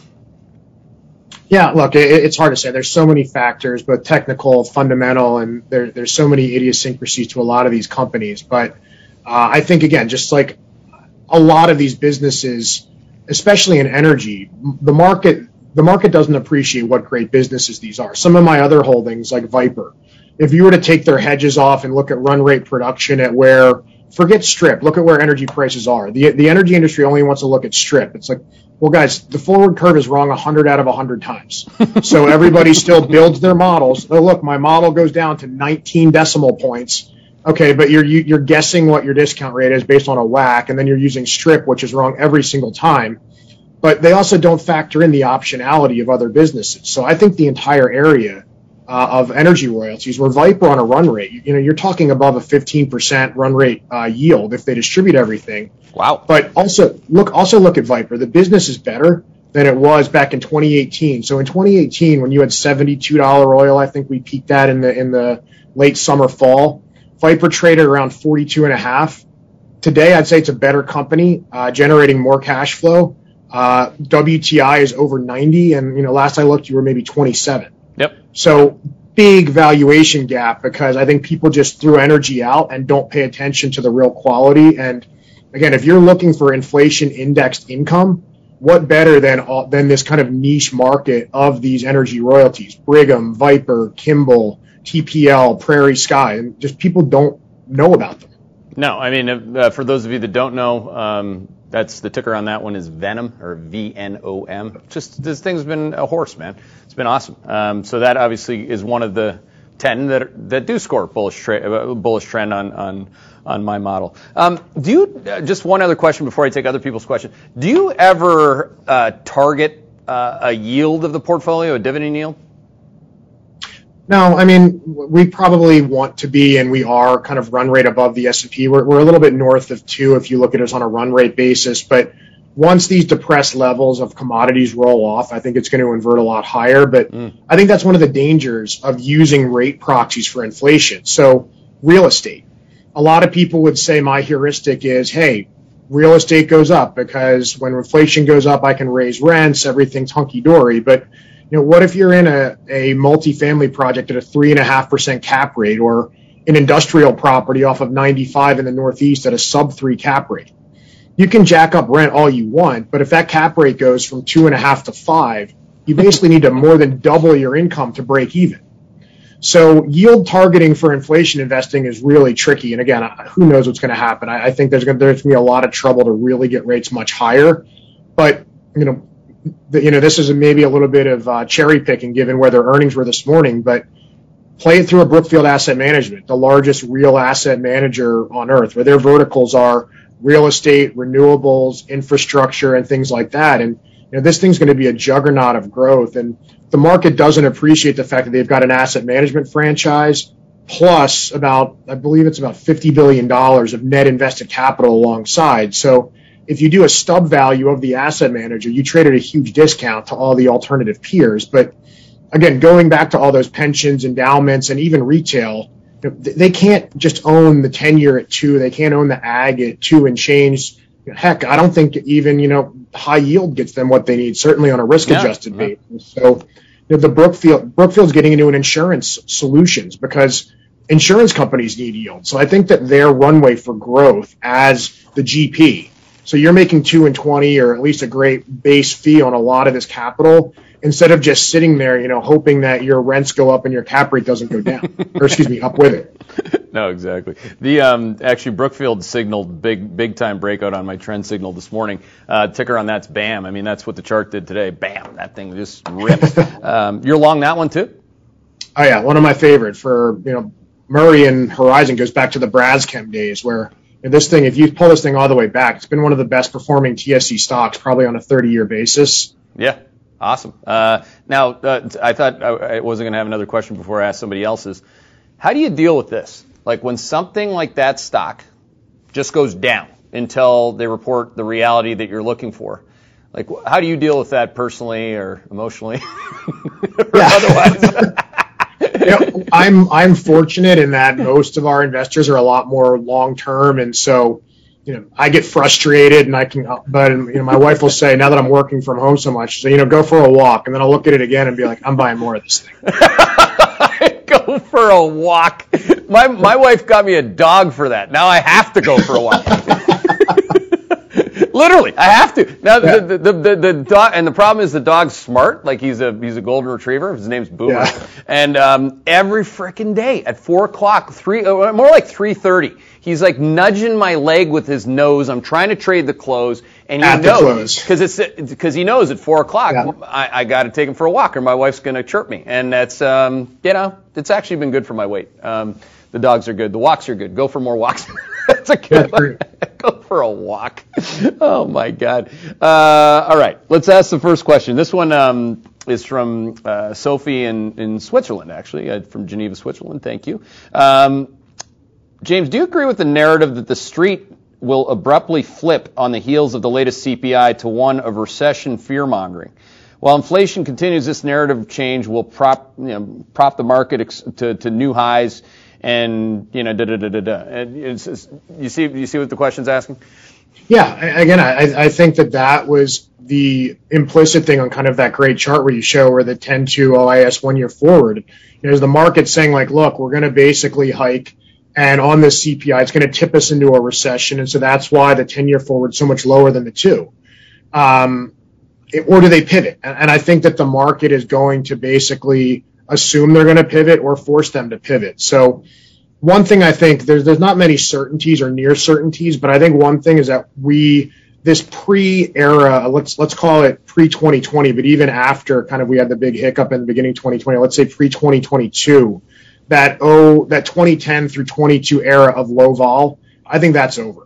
Yeah, look, it, it's hard to say. There's so many factors, both technical, fundamental, and there, there's so many idiosyncrasies to a lot of these companies. But uh, I think, again, just like a lot of these businesses, especially in energy, the market the market doesn't appreciate what great businesses these are. Some of my other holdings, like Viper, if you were to take their hedges off and look at run rate production at where, forget strip, look at where energy prices are. The the energy industry only wants to look at strip. It's like, well, guys, the forward curve is wrong one hundred out of one hundred times. So everybody still builds their models. Oh, look, my model goes down to nineteen decimal points. Okay, but you're you're guessing what your discount rate is based on a W A C, and then you're using strip, which is wrong every single time. But they also don't factor in the optionality of other businesses. So I think the entire area uh, of energy royalties, where Viper on a run rate, you, you know, you're talking above a fifteen percent run rate uh, yield if they distribute everything. Wow. But also look, also look at Viper. The business is better than it was back in twenty eighteen. So in twenty eighteen, when you had seventy-two dollars oil, I think we peaked at in the in the late summer fall. Viper traded around forty-two and a half. Today, I'd say it's a better company, uh, generating more cash flow. Uh, W T I is over ninety, and you know, last I looked, you were maybe twenty-seven. Yep. So big valuation gap, because I think people just threw energy out and don't pay attention to the real quality. And again, if you're looking for inflation indexed income, what better than all, than this kind of niche market of these energy royalties? Brigham, Viper, Kimball, T P L, Prairie Sky, and just people don't know about them. No, I mean, uh, for those of you that don't know, um, that's the ticker on that one is Venom, or V N O M. Just this thing's been a horse, man. It's been awesome. Um, so that obviously is one of the ten that that do score bullish tra- bullish trend on on on my model. Um, do you uh, just one other question before I take other people's questions? Do you ever uh, target uh, a yield of the portfolio, a dividend yield? No, I mean, we probably want to be, and we are kind of run rate above the S and P. We're, we're a little bit north of two if you look at us on a run rate basis. But once these depressed levels of commodities roll off, I think it's going to invert a lot higher. But mm. I think that's one of the dangers of using rate proxies for inflation. So real estate. A lot of people would say my heuristic is, hey, real estate goes up because when inflation goes up, I can raise rents, everything's hunky-dory. But you know, what if you're in a, a multifamily project at a three and a half percent cap rate, or an industrial property off of ninety-five in the Northeast at a sub three cap rate? You can jack up rent all you want, but if that cap rate goes from two and a half to five, you basically need to more than double your income to break even. So yield targeting for inflation investing is really tricky. And again, who knows what's going to happen? I, I think there's going there's going to be a lot of trouble to really get rates much higher. But you know. The, you know, this is a, maybe a little bit of uh, cherry picking given where their earnings were this morning, but play it through a Brookfield Asset Management, the largest real asset manager on earth, where their verticals are real estate, renewables, infrastructure, and things like that. And you know, this thing's going to be a juggernaut of growth. And the market doesn't appreciate the fact that they've got an asset management franchise plus about, I believe it's about fifty billion dollars of net invested capital alongside. So if you do a stub value of the asset manager, you trade at a huge discount to all the alternative peers. But again, going back to all those pensions, endowments, and even retail, you know, they can't just own the ten-year at two. They can't own the ag at two and change. Heck, I don't think even, you know, high yield gets them what they need, certainly on a risk-adjusted yeah, basis. Yeah. So you know, the Brookfield, Brookfield's getting into an insurance solutions because insurance companies need yield. So I think that their runway for growth as the G P, so you're making two and twenty, or at least a great base fee on a lot of this capital, instead of just sitting there, you know, hoping that your rents go up and your cap rate doesn't go down, or excuse me, up with it. No, exactly. The um, actually Brookfield signaled big big time breakout on my trend signal this morning. Uh, ticker on that's BAM. I mean, that's what the chart did today. BAM, that thing just ripped. um, you're long that one too? Oh yeah, one of my favorite. For you know, Murray and Horizon goes back to the Braskem days where. And this thing, if you pull this thing all the way back, it's been one of the best performing T S C stocks, probably on a thirty-year basis. Yeah, awesome. Uh, now, uh, I thought I wasn't going to have another question before I asked somebody else's. How do you deal with this? Like when something like that stock just goes down until they report the reality that you're looking for. Like, how do you deal with that personally or emotionally or Yeah. otherwise? You know, I'm I'm fortunate in that most of our investors are a lot more long term, and so you know I get frustrated, and I can. But you know, my wife will say now that I'm working from home so much, so you know, go for a walk, and then I'll look at it again and be like, I'm buying more of this thing. Go for a walk. My my wife got me a dog for that. Now I have to go for a walk. Literally, I have to. Now Yeah. the, the the the dog, and the problem is the dog's smart. Like he's a he's a golden retriever. His name's Boomer, Yeah. and um, every frickin' day at four o'clock, three uh, more like three thirty, he's like nudging my leg with his nose. I'm trying to trade the close, and he At the knows close. because it's because he knows at four o'clock Yeah. I, I got to take him for a walk, or my wife's gonna chirp me, and that's um, you know it's actually been good for my weight. Um, the dogs are good. The walks are good. Go for more walks. That's a good That's one. great. Go for a walk. Oh, my God. Uh, all right. Let's ask the first question. This one um, is from uh, Sophie in, in Switzerland, actually, uh, from Geneva, Switzerland. Thank you. Um, James, do you agree with the narrative that the street will abruptly flip on the heels of the latest C P I to one of recession fear-mongering? While inflation continues, this narrative change will prop, you know, prop the market ex- to, to new highs. And you know, da da da da da. And it's, it's, you see, you see what the question's asking? Yeah, I- again, I, I think that that was the implicit thing on kind of that great chart where you show where the ten two O I S one year forward. You know, is the market saying like, look, we're going to basically hike, and on this C P I, it's going to tip us into a recession, and so that's why the ten year forward is so much lower than the two. Um, it, or do they pivot? And, and I think that the market is going to basically assume they're going to pivot or force them to pivot. So one thing I think there's there's not many certainties or near certainties, but I think one thing is that we this pre-era, let's let's call it pre twenty twenty, but even after kind of we had the big hiccup in the beginning of twenty twenty, let's say pre twenty twenty-two, that oh that twenty ten through twenty-two era of low vol, I think that's over.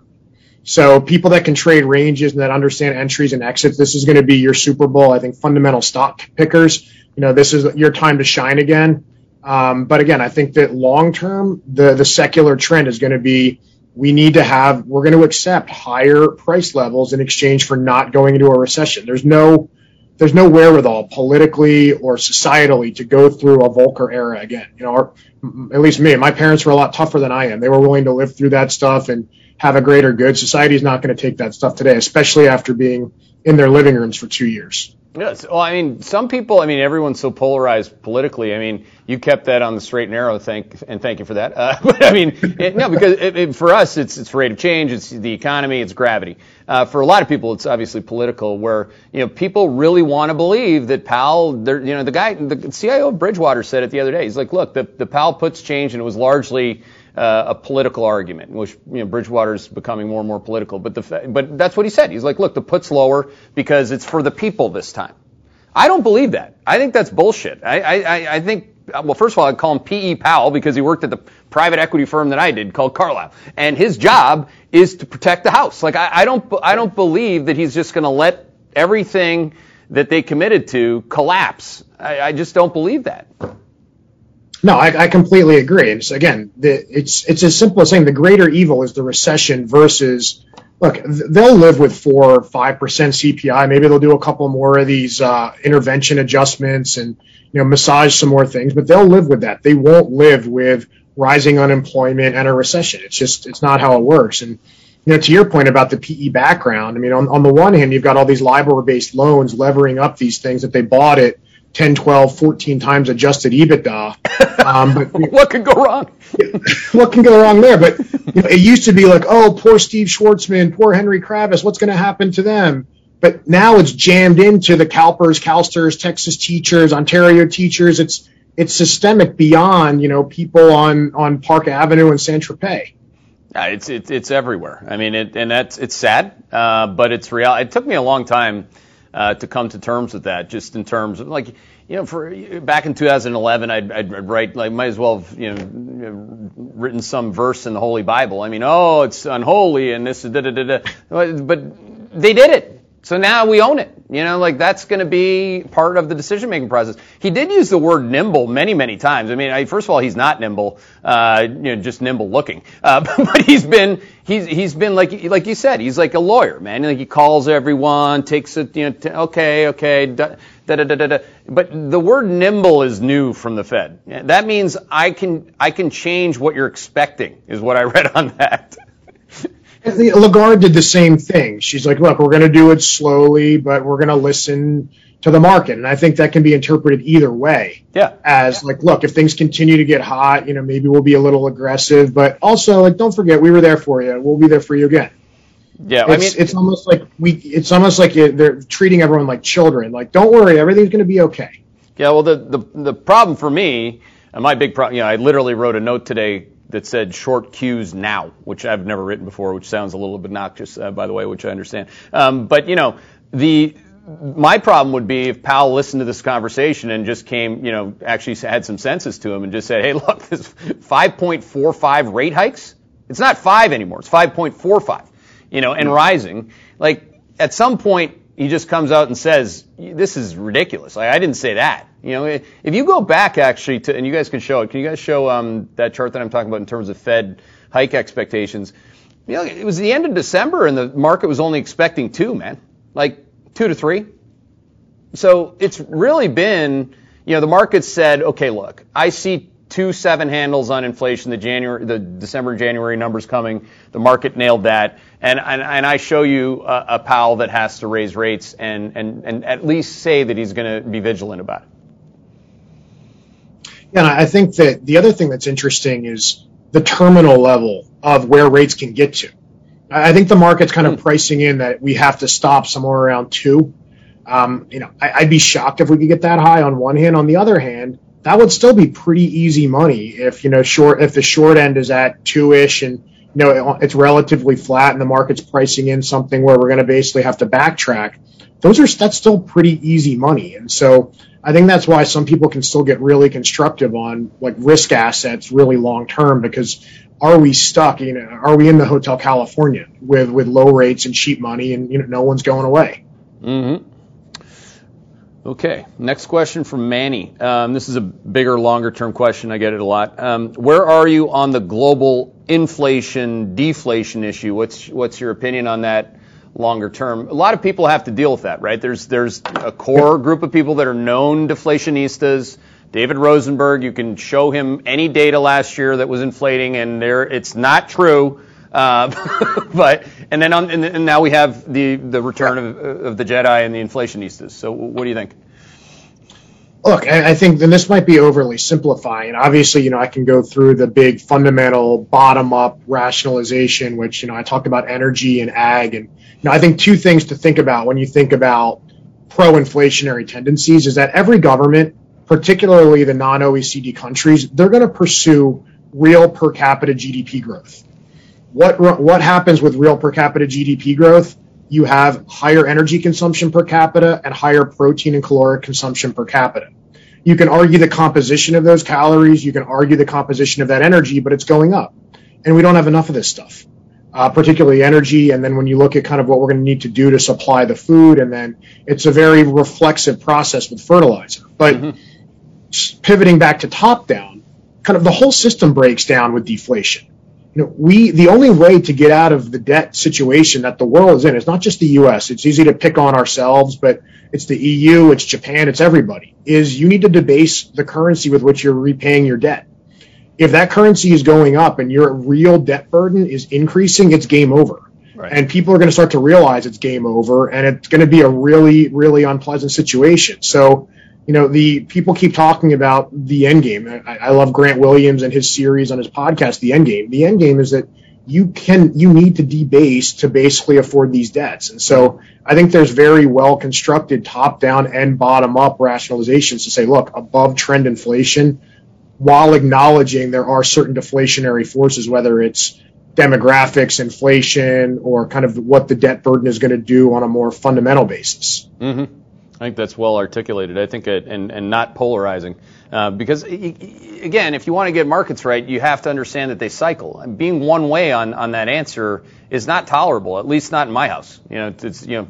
So people that can trade ranges and that understand entries and exits, this is going to be your Super Bowl. I think fundamental stock pickers, you know, this is your time to shine again. Um, but again, I think that long term, the the secular trend is going to be we need to have we're going to accept higher price levels in exchange for not going into a recession. There's no there's no wherewithal politically or societally to go through a Volcker era again. You know, or at least me, my parents were a lot tougher than I am. They were willing to live through that stuff and have a greater good. Society is not going to take that stuff today, especially after being in their living rooms for two years. Yes. Well, I mean, some people, I mean, everyone's so polarized politically. I mean, you kept that on the straight and narrow, thank, and thank you for that. Uh, but I mean, it, no, because it, it, for us, it's it's rate of change, it's the economy, it's gravity. Uh, for a lot of people, it's obviously political, where, you know, people really want to believe that Powell, you know, the guy, the C I O of Bridgewater said it the other day. He's like, look, the, the Powell puts change, and it was largely Uh, a political argument, in which, you know, Bridgewater's becoming more and more political. But the but that's what he said. He's like, look, the put's lower because it's for the people this time. I don't believe that. I think that's bullshit. I I, I think, well, first of all, I'd call him P E Powell because he worked at the private equity firm that I did called Carlyle, and his job is to protect the house. Like I, I don't I don't believe that he's just going to let everything that they committed to collapse. I, I just don't believe that. No, I, I completely agree. And so again, the, it's it's as simple as saying the greater evil is the recession versus, look, they'll live with four or five percent C P I. Maybe they'll do a couple more of these uh, intervention adjustments and, you know, massage some more things, but they'll live with that. They won't live with rising unemployment and a recession. It's just it's not how it works. And, you know, to your point about the P E background, I mean, on, on the one hand, you've got all these LIBOR-based loans levering up these things that they bought at ten, twelve, fourteen times adjusted EBITDA. Um, but what could go wrong? What can go wrong there? But you know, it used to be like, oh, poor Steve Schwartzman, poor Henry Kravis, what's going to happen to them? But now it's jammed into the CalPERS, CalSTRS, Texas teachers, Ontario teachers. It's it's systemic beyond, you know, people on, on Park Avenue and Saint-Tropez. Yeah, it's it's it's everywhere. I mean, it, and that's it's sad, uh, but it's real. It took me a long time uh, to come to terms with that. Just in terms of like, you know, for back in two thousand eleven, I'd, I'd write like might as well have you know written some verse in the Holy Bible. I mean, oh, it's unholy and this is da da da da. But they did it. So now we own it. You know, like that's going to be part of the decision-making process. He did use the word nimble many, many times. I mean, I, first of all, he's not nimble, uh, you know, just nimble looking. Uh, but he's been, he's he's been like like you said, he's like a lawyer, man. Like he calls everyone, takes it, you know, t- okay, okay, da, da da da da da. But the word nimble is new from the Fed. That means I can I can change what you're expecting, is what I read on that. Lagarde did the same thing. She's like, look, we're going to do it slowly, but we're going to listen to the market. And I think that can be interpreted either way. Yeah. As like, look, if things continue to get hot, you know, maybe we'll be a little aggressive, but also like, don't forget, we were there for you. We'll be there for you again. Yeah. It's, I mean, it's almost like we, it's almost like they're treating everyone like children. Like, don't worry, everything's going to be okay. Yeah. Well, the, the, the problem for me, and my big problem, you know, I literally wrote a note today that said short Qs now, which I've never written before, which sounds a little bit obnoxious, uh, by the way, which I understand. Um, but, you know, the my problem would be if Powell listened to this conversation and just came, you know, actually had some senses to him and just said, hey, look, this five point four five rate hikes, it's not five anymore, it's five point four five, you know, and rising. Like, at some point, he just comes out and says, this is ridiculous. Like, I didn't say that. You know, if you go back actually to, and you guys can show it, can you guys show um, that chart that I'm talking about in terms of Fed hike expectations? You know, it was the end of December and the market was only expecting two, man, like two to three. So it's really been, you know, the market said, okay, look, I see two seven handles on inflation, the January, the December, January numbers coming. The market nailed that. And, and, and I show you a, a Powell that has to raise rates and, and, and at least say that he's going to be vigilant about it. Yeah, and I think that the other thing that's interesting is the terminal level of where rates can get to. I think the market's kind of pricing in that we have to stop somewhere around two. Um, you know, I, I'd be shocked if we could get that high on one hand. On the other hand, that would still be pretty easy money if, you know, short, if the short end is at two-ish and, you know, it's relatively flat and the market's pricing in something where we're going to basically have to backtrack. Those are, that's still pretty easy money. And so I think that's why some people can still get really constructive on like risk assets really long term, because are we stuck, you know, are we in the Hotel California with, with low rates and cheap money and, you know, no one's going away? Mm-hmm. Okay, next question from Manny. Um, this is a bigger, longer-term question. I get it a lot. Um, where are you on the global inflation, deflation issue? What's what's your opinion on that longer term? A lot of people have to deal with that, right? There's there's a core group of people that are known deflationistas. David Rosenberg, you can show him any data last year that was inflating, and there it's not true. Uh, but and then on, and, and now we have the the return of, of the Jedi and the inflationistas. So what do you think? Look, I think, and this might be overly simplifying. Obviously, you know, I can go through the big fundamental bottom-up rationalization, which, you know, I talked about energy and ag. And, you know, I think two things to think about when you think about pro-inflationary tendencies is that every government, particularly the non-O E C D countries, they're going to pursue real per capita G D P growth. What what happens with real per capita G D P growth? You have higher energy consumption per capita and higher protein and caloric consumption per capita. You can argue the composition of those calories. You can argue the composition of that energy, but it's going up. And we don't have enough of this stuff, uh, particularly energy. And then when you look at kind of what we're going to need to do to supply the food, and then it's a very reflexive process with fertilizer. But mm-hmm. pivoting back to top down, kind of the whole system breaks down with deflation. You know, we, the only way to get out of the debt situation that the world is in, it's not just the U S. It's easy to pick on ourselves, but it's the E U, it's Japan, it's everybody, is you need to debase the currency with which you're repaying your debt. If that currency is going up and your real debt burden is increasing, it's game over. Right. And people are going to start to realize it's game over, and it's going to be a really, really unpleasant situation. So, you know, the people keep talking about the end game. I, I love Grant Williams and his series on his podcast, The End Game. The end game is that you can, you need to debase to basically afford these debts. And so I think there's very well constructed top down and bottom up rationalizations to say, look, above trend inflation, while acknowledging there are certain deflationary forces, whether it's demographics, inflation, or kind of what the debt burden is going to do on a more fundamental basis. Mm-hmm. I think that's well articulated. I think it, and, and not polarizing. Uh, because, again, if you want to get markets right, you have to understand that they cycle. And being one way on, on that answer is not tolerable, at least not in my house. You know, it's, you know,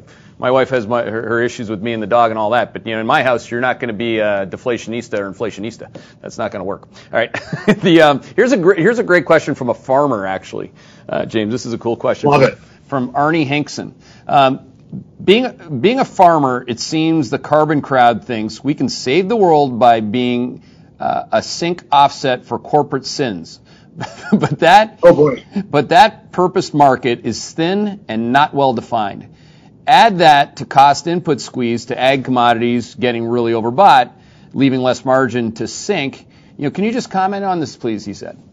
my wife has my, her, her issues with me and the dog and all that, but you know, in my house, you're not going to be a deflationista or inflationista. That's not going to work. All right. the um, here's a great here's a great question from a farmer, actually, uh, James. This is a cool question. Love it. From Arnie Hankson. Um, being being a farmer, it seems the carbon crowd thinks we can save the world by being uh, a sink offset for corporate sins. but that oh boy. But that purposed market is thin and not well defined. Add that to cost input squeeze to ag commodities getting really overbought, leaving less margin to sink. You know, can you just comment on this, please? He said.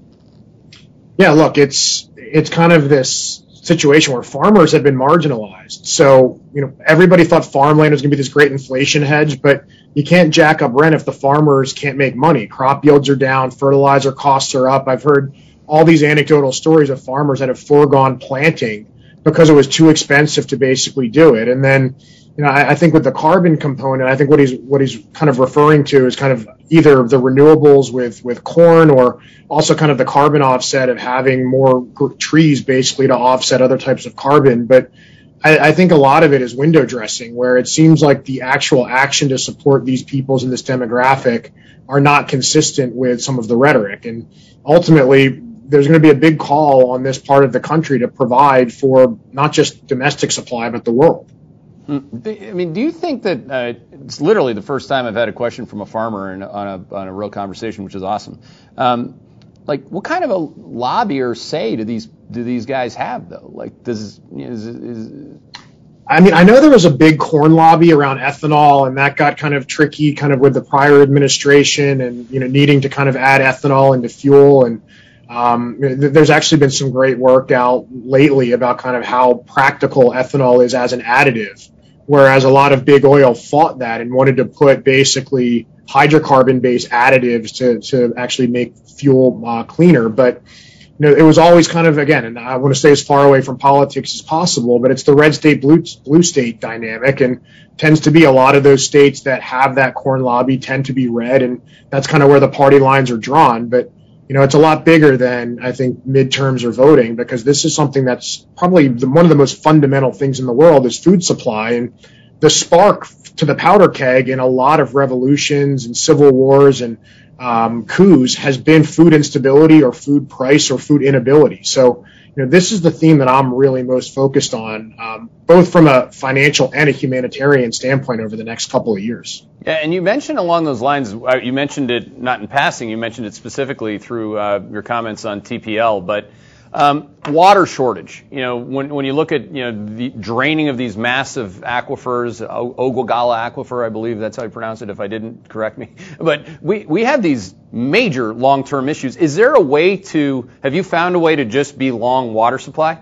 Yeah, look, it's it's kind of this situation where farmers have been marginalized. So, you know, everybody thought farmland was going to be this great inflation hedge, but you can't jack up rent if the farmers can't make money. Crop yields are down, fertilizer costs are up. I've heard all these anecdotal stories of farmers that have foregone planting because it was too expensive to basically do it. And then, you know, I, I think with the carbon component, I think what he's what he's kind of referring to is kind of either the renewables with, with corn or also kind of the carbon offset of having more gr- trees basically to offset other types of carbon. But I, I think a lot of it is window dressing, where it seems like the actual action to support these peoples in this demographic are not consistent with some of the rhetoric. And ultimately, there's going to be a big call on this part of the country to provide for not just domestic supply, but the world. I mean, do you think that uh, it's literally the first time I've had a question from a farmer in, on a on a real conversation, which is awesome. Um, like, what kind of a lobby or say do these do these guys have though? Like, does is, is I mean, I know there was a big corn lobby around ethanol, and that got kind of tricky, kind of with the prior administration, and you know, needing to kind of add ethanol into fuel. And um, th- there's actually been some great work out lately about kind of how practical ethanol is as an additive. Whereas a lot of big oil fought that and wanted to put basically hydrocarbon-based additives to, to actually make fuel uh, cleaner. But you know, it was always kind of, again, and I want to stay as far away from politics as possible, but it's the red state, blue, blue state dynamic, and tends to be a lot of those states that have that corn lobby tend to be red, and that's kind of where the party lines are drawn. But you know, it's a lot bigger than I think midterms or voting, because this is something that's probably the, one of the most fundamental things in the world is food supply. And the spark to the powder keg in a lot of revolutions and civil wars and um, coups has been food instability or food price or food inability. So, you know, this is the theme that I'm really most focused on, um, both from a financial and a humanitarian standpoint over the next couple of years. Yeah, and you mentioned along those lines, uh, you mentioned it not in passing, you mentioned it specifically through uh, your comments on T P L, but um, water shortage. You know, when when you look at, you know, the draining of these massive aquifers, o- Ogallala Aquifer, I believe that's how you pronounce it, if I didn't, correct me. But we, we have these major long-term issues. Is there a way to, have you found a way to just be long water supply?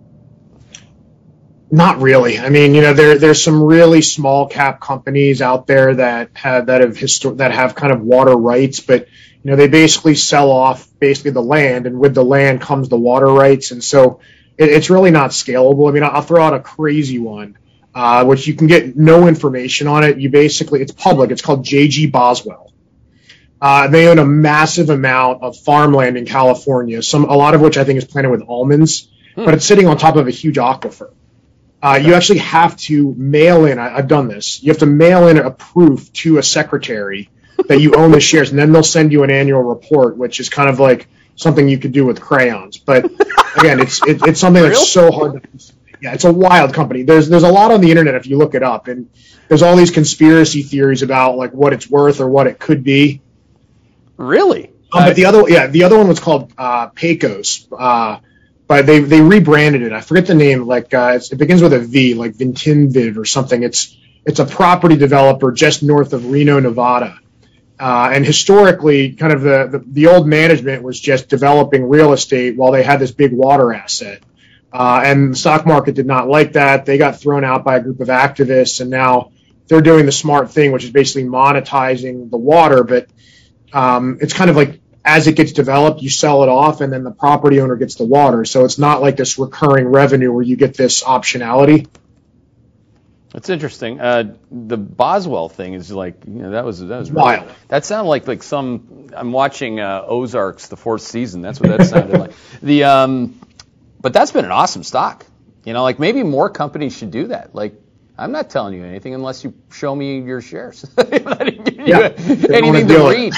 Not really. I mean, you know, there there's some really small cap companies out there that have that have histor- that have kind of water rights, but you know, they basically sell off basically the land, and with the land comes the water rights, and so it, it's really not scalable. I mean, I'll throw out a crazy one, uh, which you can get no information on it. You basically, it's public. It's called J G Boswell. Uh, they own a massive amount of farmland in California, some a lot of which I think is planted with almonds, hmm. but it's sitting on top of a huge aquifer. Uh, you actually have to mail in, I, I've done this, you have to mail in a proof to a secretary that you own the shares, and then they'll send you an annual report, which is kind of like something you could do with crayons. But again, it's it, it's something that's so hard to, yeah, it's a wild company. There's there's a lot on the internet if you look it up, and there's all these conspiracy theories about like what it's worth or what it could be. Really? Um, but the other, yeah, the other one was called uh, Pecos. Uh, But they they rebranded it. I forget the name. Like uh, it's, it begins with a V, like Vintinvid or something. It's it's a property developer just north of Reno, Nevada. Uh, and historically, kind of the, the the old management was just developing real estate while they had this big water asset. Uh, and the stock market did not like that. They got thrown out by a group of activists, and now they're doing the smart thing, which is basically monetizing the water. But um, it's kind of like, as it gets developed, you sell it off, and then the property owner gets the water. So it's not like this recurring revenue where you get this optionality. That's interesting. Uh, the Boswell thing is like, you know, that was that was really, wild. That sounded like like some. I'm watching uh, Ozarks, the fourth season. That's what that sounded like. The um, but that's been an awesome stock. You know, like maybe more companies should do that. Like I'm not telling you anything unless you show me your shares. I didn't give you yeah, anything to read.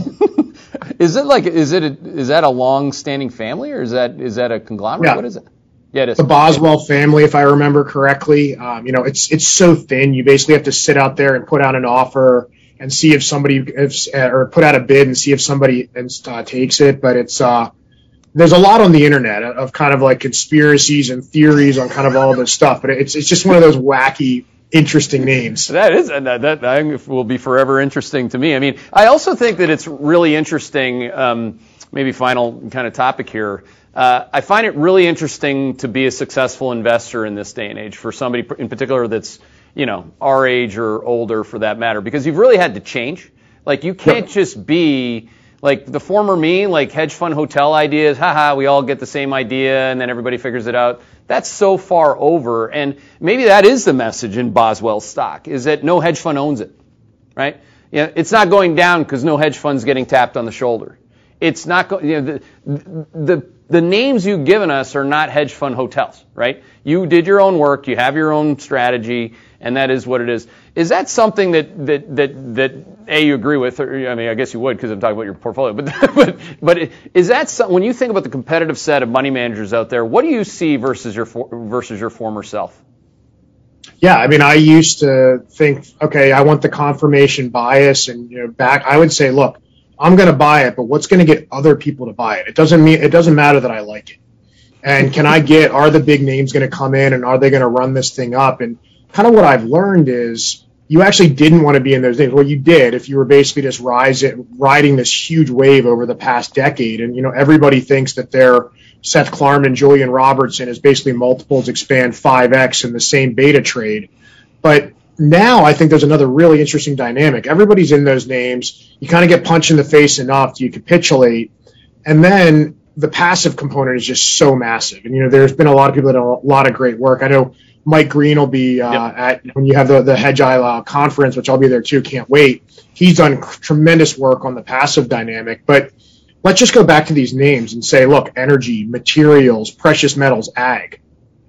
Is it like is it a, is that a long-standing family or is that is that a conglomerate? Yeah. What is it? Yeah, it is. The Boswell family, if I remember correctly. Um, you know, it's it's so thin. You basically have to sit out there and put out an offer and see if somebody if, or put out a bid and see if somebody uh, takes it. But it's uh, there's a lot on the internet of kind of like conspiracies and theories on kind of all this stuff. But it's it's just one of those wacky, interesting names. That is, and that, that I will be forever interesting to me. I mean, I also think that it's really interesting, um, maybe final kind of topic here. Uh, I find it really interesting to be a successful investor in this day and age for somebody in particular that's, you know, our age or older for that matter, because you've really had to change. Like, you can't just be like the former me, like hedge fund hotel ideas, haha, we all get the same idea and then everybody figures it out. That's so far over, and maybe that is the message in Boswell stock, is that no hedge fund owns it, right? Yeah, it's not going down because no hedge fund's getting tapped on the shoulder. It's not going, you know, the, the, the names you've given us are not hedge fund hotels, right? You did your own work, you have your own strategy, and that is what it is. Is that something that, that, that, that A, you agree with, or, I mean, I guess you would because I'm talking about your portfolio, but, but, but is that some, when you think about the competitive set of money managers out there, what do you see versus your, versus your former self? Yeah, I mean, I used to think, okay, I want the confirmation bias and, you know, back, I would say, look, I'm going to buy it, but what's going to get other people to buy it? It doesn't mean, it doesn't matter that I like it. And can I get, are the big names going to come in and are they going to run this thing up? And kind of what I've learned is you actually didn't want to be in those names. Well, you did if you were basically just rise it, riding this huge wave over the past decade. And, you know, everybody thinks that they're Seth Klarman, Julian Robertson is basically multiples expand five X in the same beta trade. But now I think there's another really interesting dynamic. Everybody's in those names. You kind of get punched in the face enough to you capitulate. And then the passive component is just so massive. And, you know, there's been a lot of people that do a lot of great work. I know Mike Green will be uh, yep. at when you have the, the Hedgeye uh, conference, which I'll be there too. Can't wait. He's done tremendous work on the passive dynamic. But let's just go back to these names and say, look, energy, materials, precious metals, ag.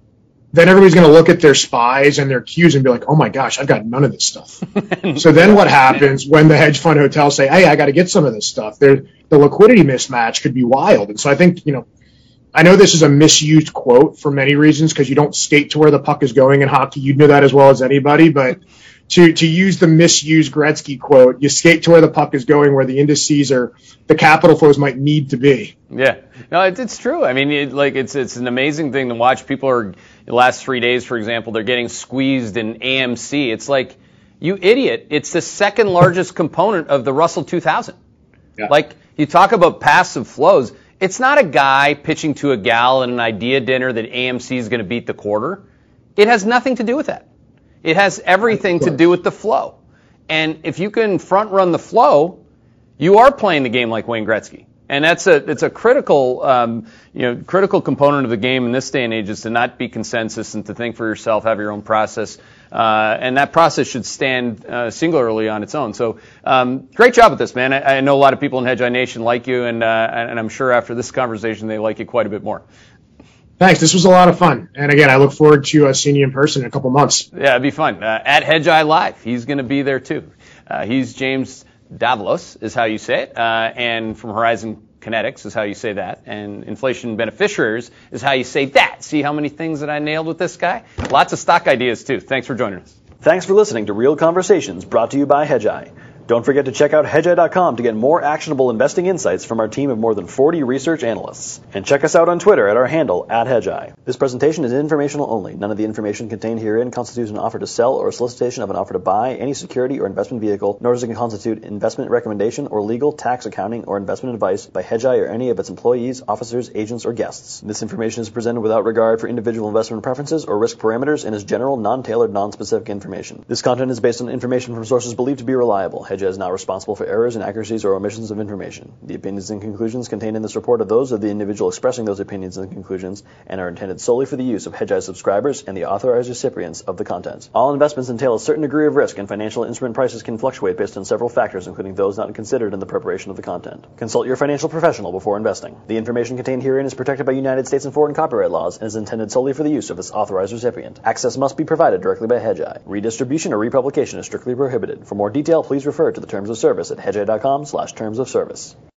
Then everybody's going to look at their spies and their Qs and be like, oh my gosh, I've got none of this stuff. So then what happens when the hedge fund hotels say, hey, I got to get some of this stuff? They're, the liquidity mismatch could be wild. And so I think, you know, I know this is a misused quote for many reasons because you don't skate to where the puck is going in hockey. You know that as well as anybody. But to, to use the misused Gretzky quote, you skate to where the puck is going, where the indices or the capital flows might need to be. Yeah, no, it, it's true. I mean, it, like it's it's an amazing thing to watch. People are the last three days, for example, they're getting squeezed in A M C. It's like, you idiot. It's the second largest component of the Russell two thousand. Yeah. Like, you talk about passive flows. It's not a guy pitching to a gal at an idea dinner that A M C is going to beat the quarter. It has nothing to do with that. It has everything to do with the flow. And if you can front run the flow, you are playing the game like Wayne Gretzky. And that's a it's a critical um, you know critical component of the game in this day and age, is to not be consensus and to think for yourself, have your own process, uh, and that process should stand uh, singularly on its own. So um, great job with this, man. I, I know a lot of people in Hedgeye Nation like you, and uh, and I'm sure after this conversation they like you quite a bit more. Thanks. This was a lot of fun. And again, I look forward to uh, seeing you in person in a couple months. Yeah, it'd be fun. Uh, at Hedgeye Live, he's going to be there too. Uh, he's James Davalos, is how you say it, uh, and from Horizon Kinetics is how you say that, and Inflation Beneficiaries is how you say that. See how many things that I nailed with this guy? Lots of stock ideas too. Thanks for joining us. Thanks for listening to Real Conversations, brought to you by Hedgeye. Don't forget to check out hedgeye dot com to get more actionable investing insights from our team of more than forty research analysts. And check us out on Twitter at our handle, at Hedgeye. This presentation is informational only. None of the information contained herein constitutes an offer to sell or a solicitation of an offer to buy any security or investment vehicle, nor does it constitute investment recommendation or legal, tax, accounting, or investment advice by Hedgeye or any of its employees, officers, agents, or guests. This information is presented without regard for individual investment preferences or risk parameters and is general, non-tailored, non-specific information. This content is based on information from sources believed to be reliable. Hedgeye Hedgeye is not responsible for errors, inaccuracies, or omissions of information. The opinions and conclusions contained in this report are those of the individual expressing those opinions and conclusions and are intended solely for the use of Hedgeye subscribers and the authorized recipients of the content. All investments entail a certain degree of risk, and financial instrument prices can fluctuate based on several factors, including those not considered in the preparation of the content. Consult your financial professional before investing. The information contained herein is protected by United States and foreign copyright laws and is intended solely for the use of its authorized recipient. Access must be provided directly by Hedgeye. Redistribution or republication is strictly prohibited. For more detail, please refer to the terms of service at hedgeye dot com slash terms of service.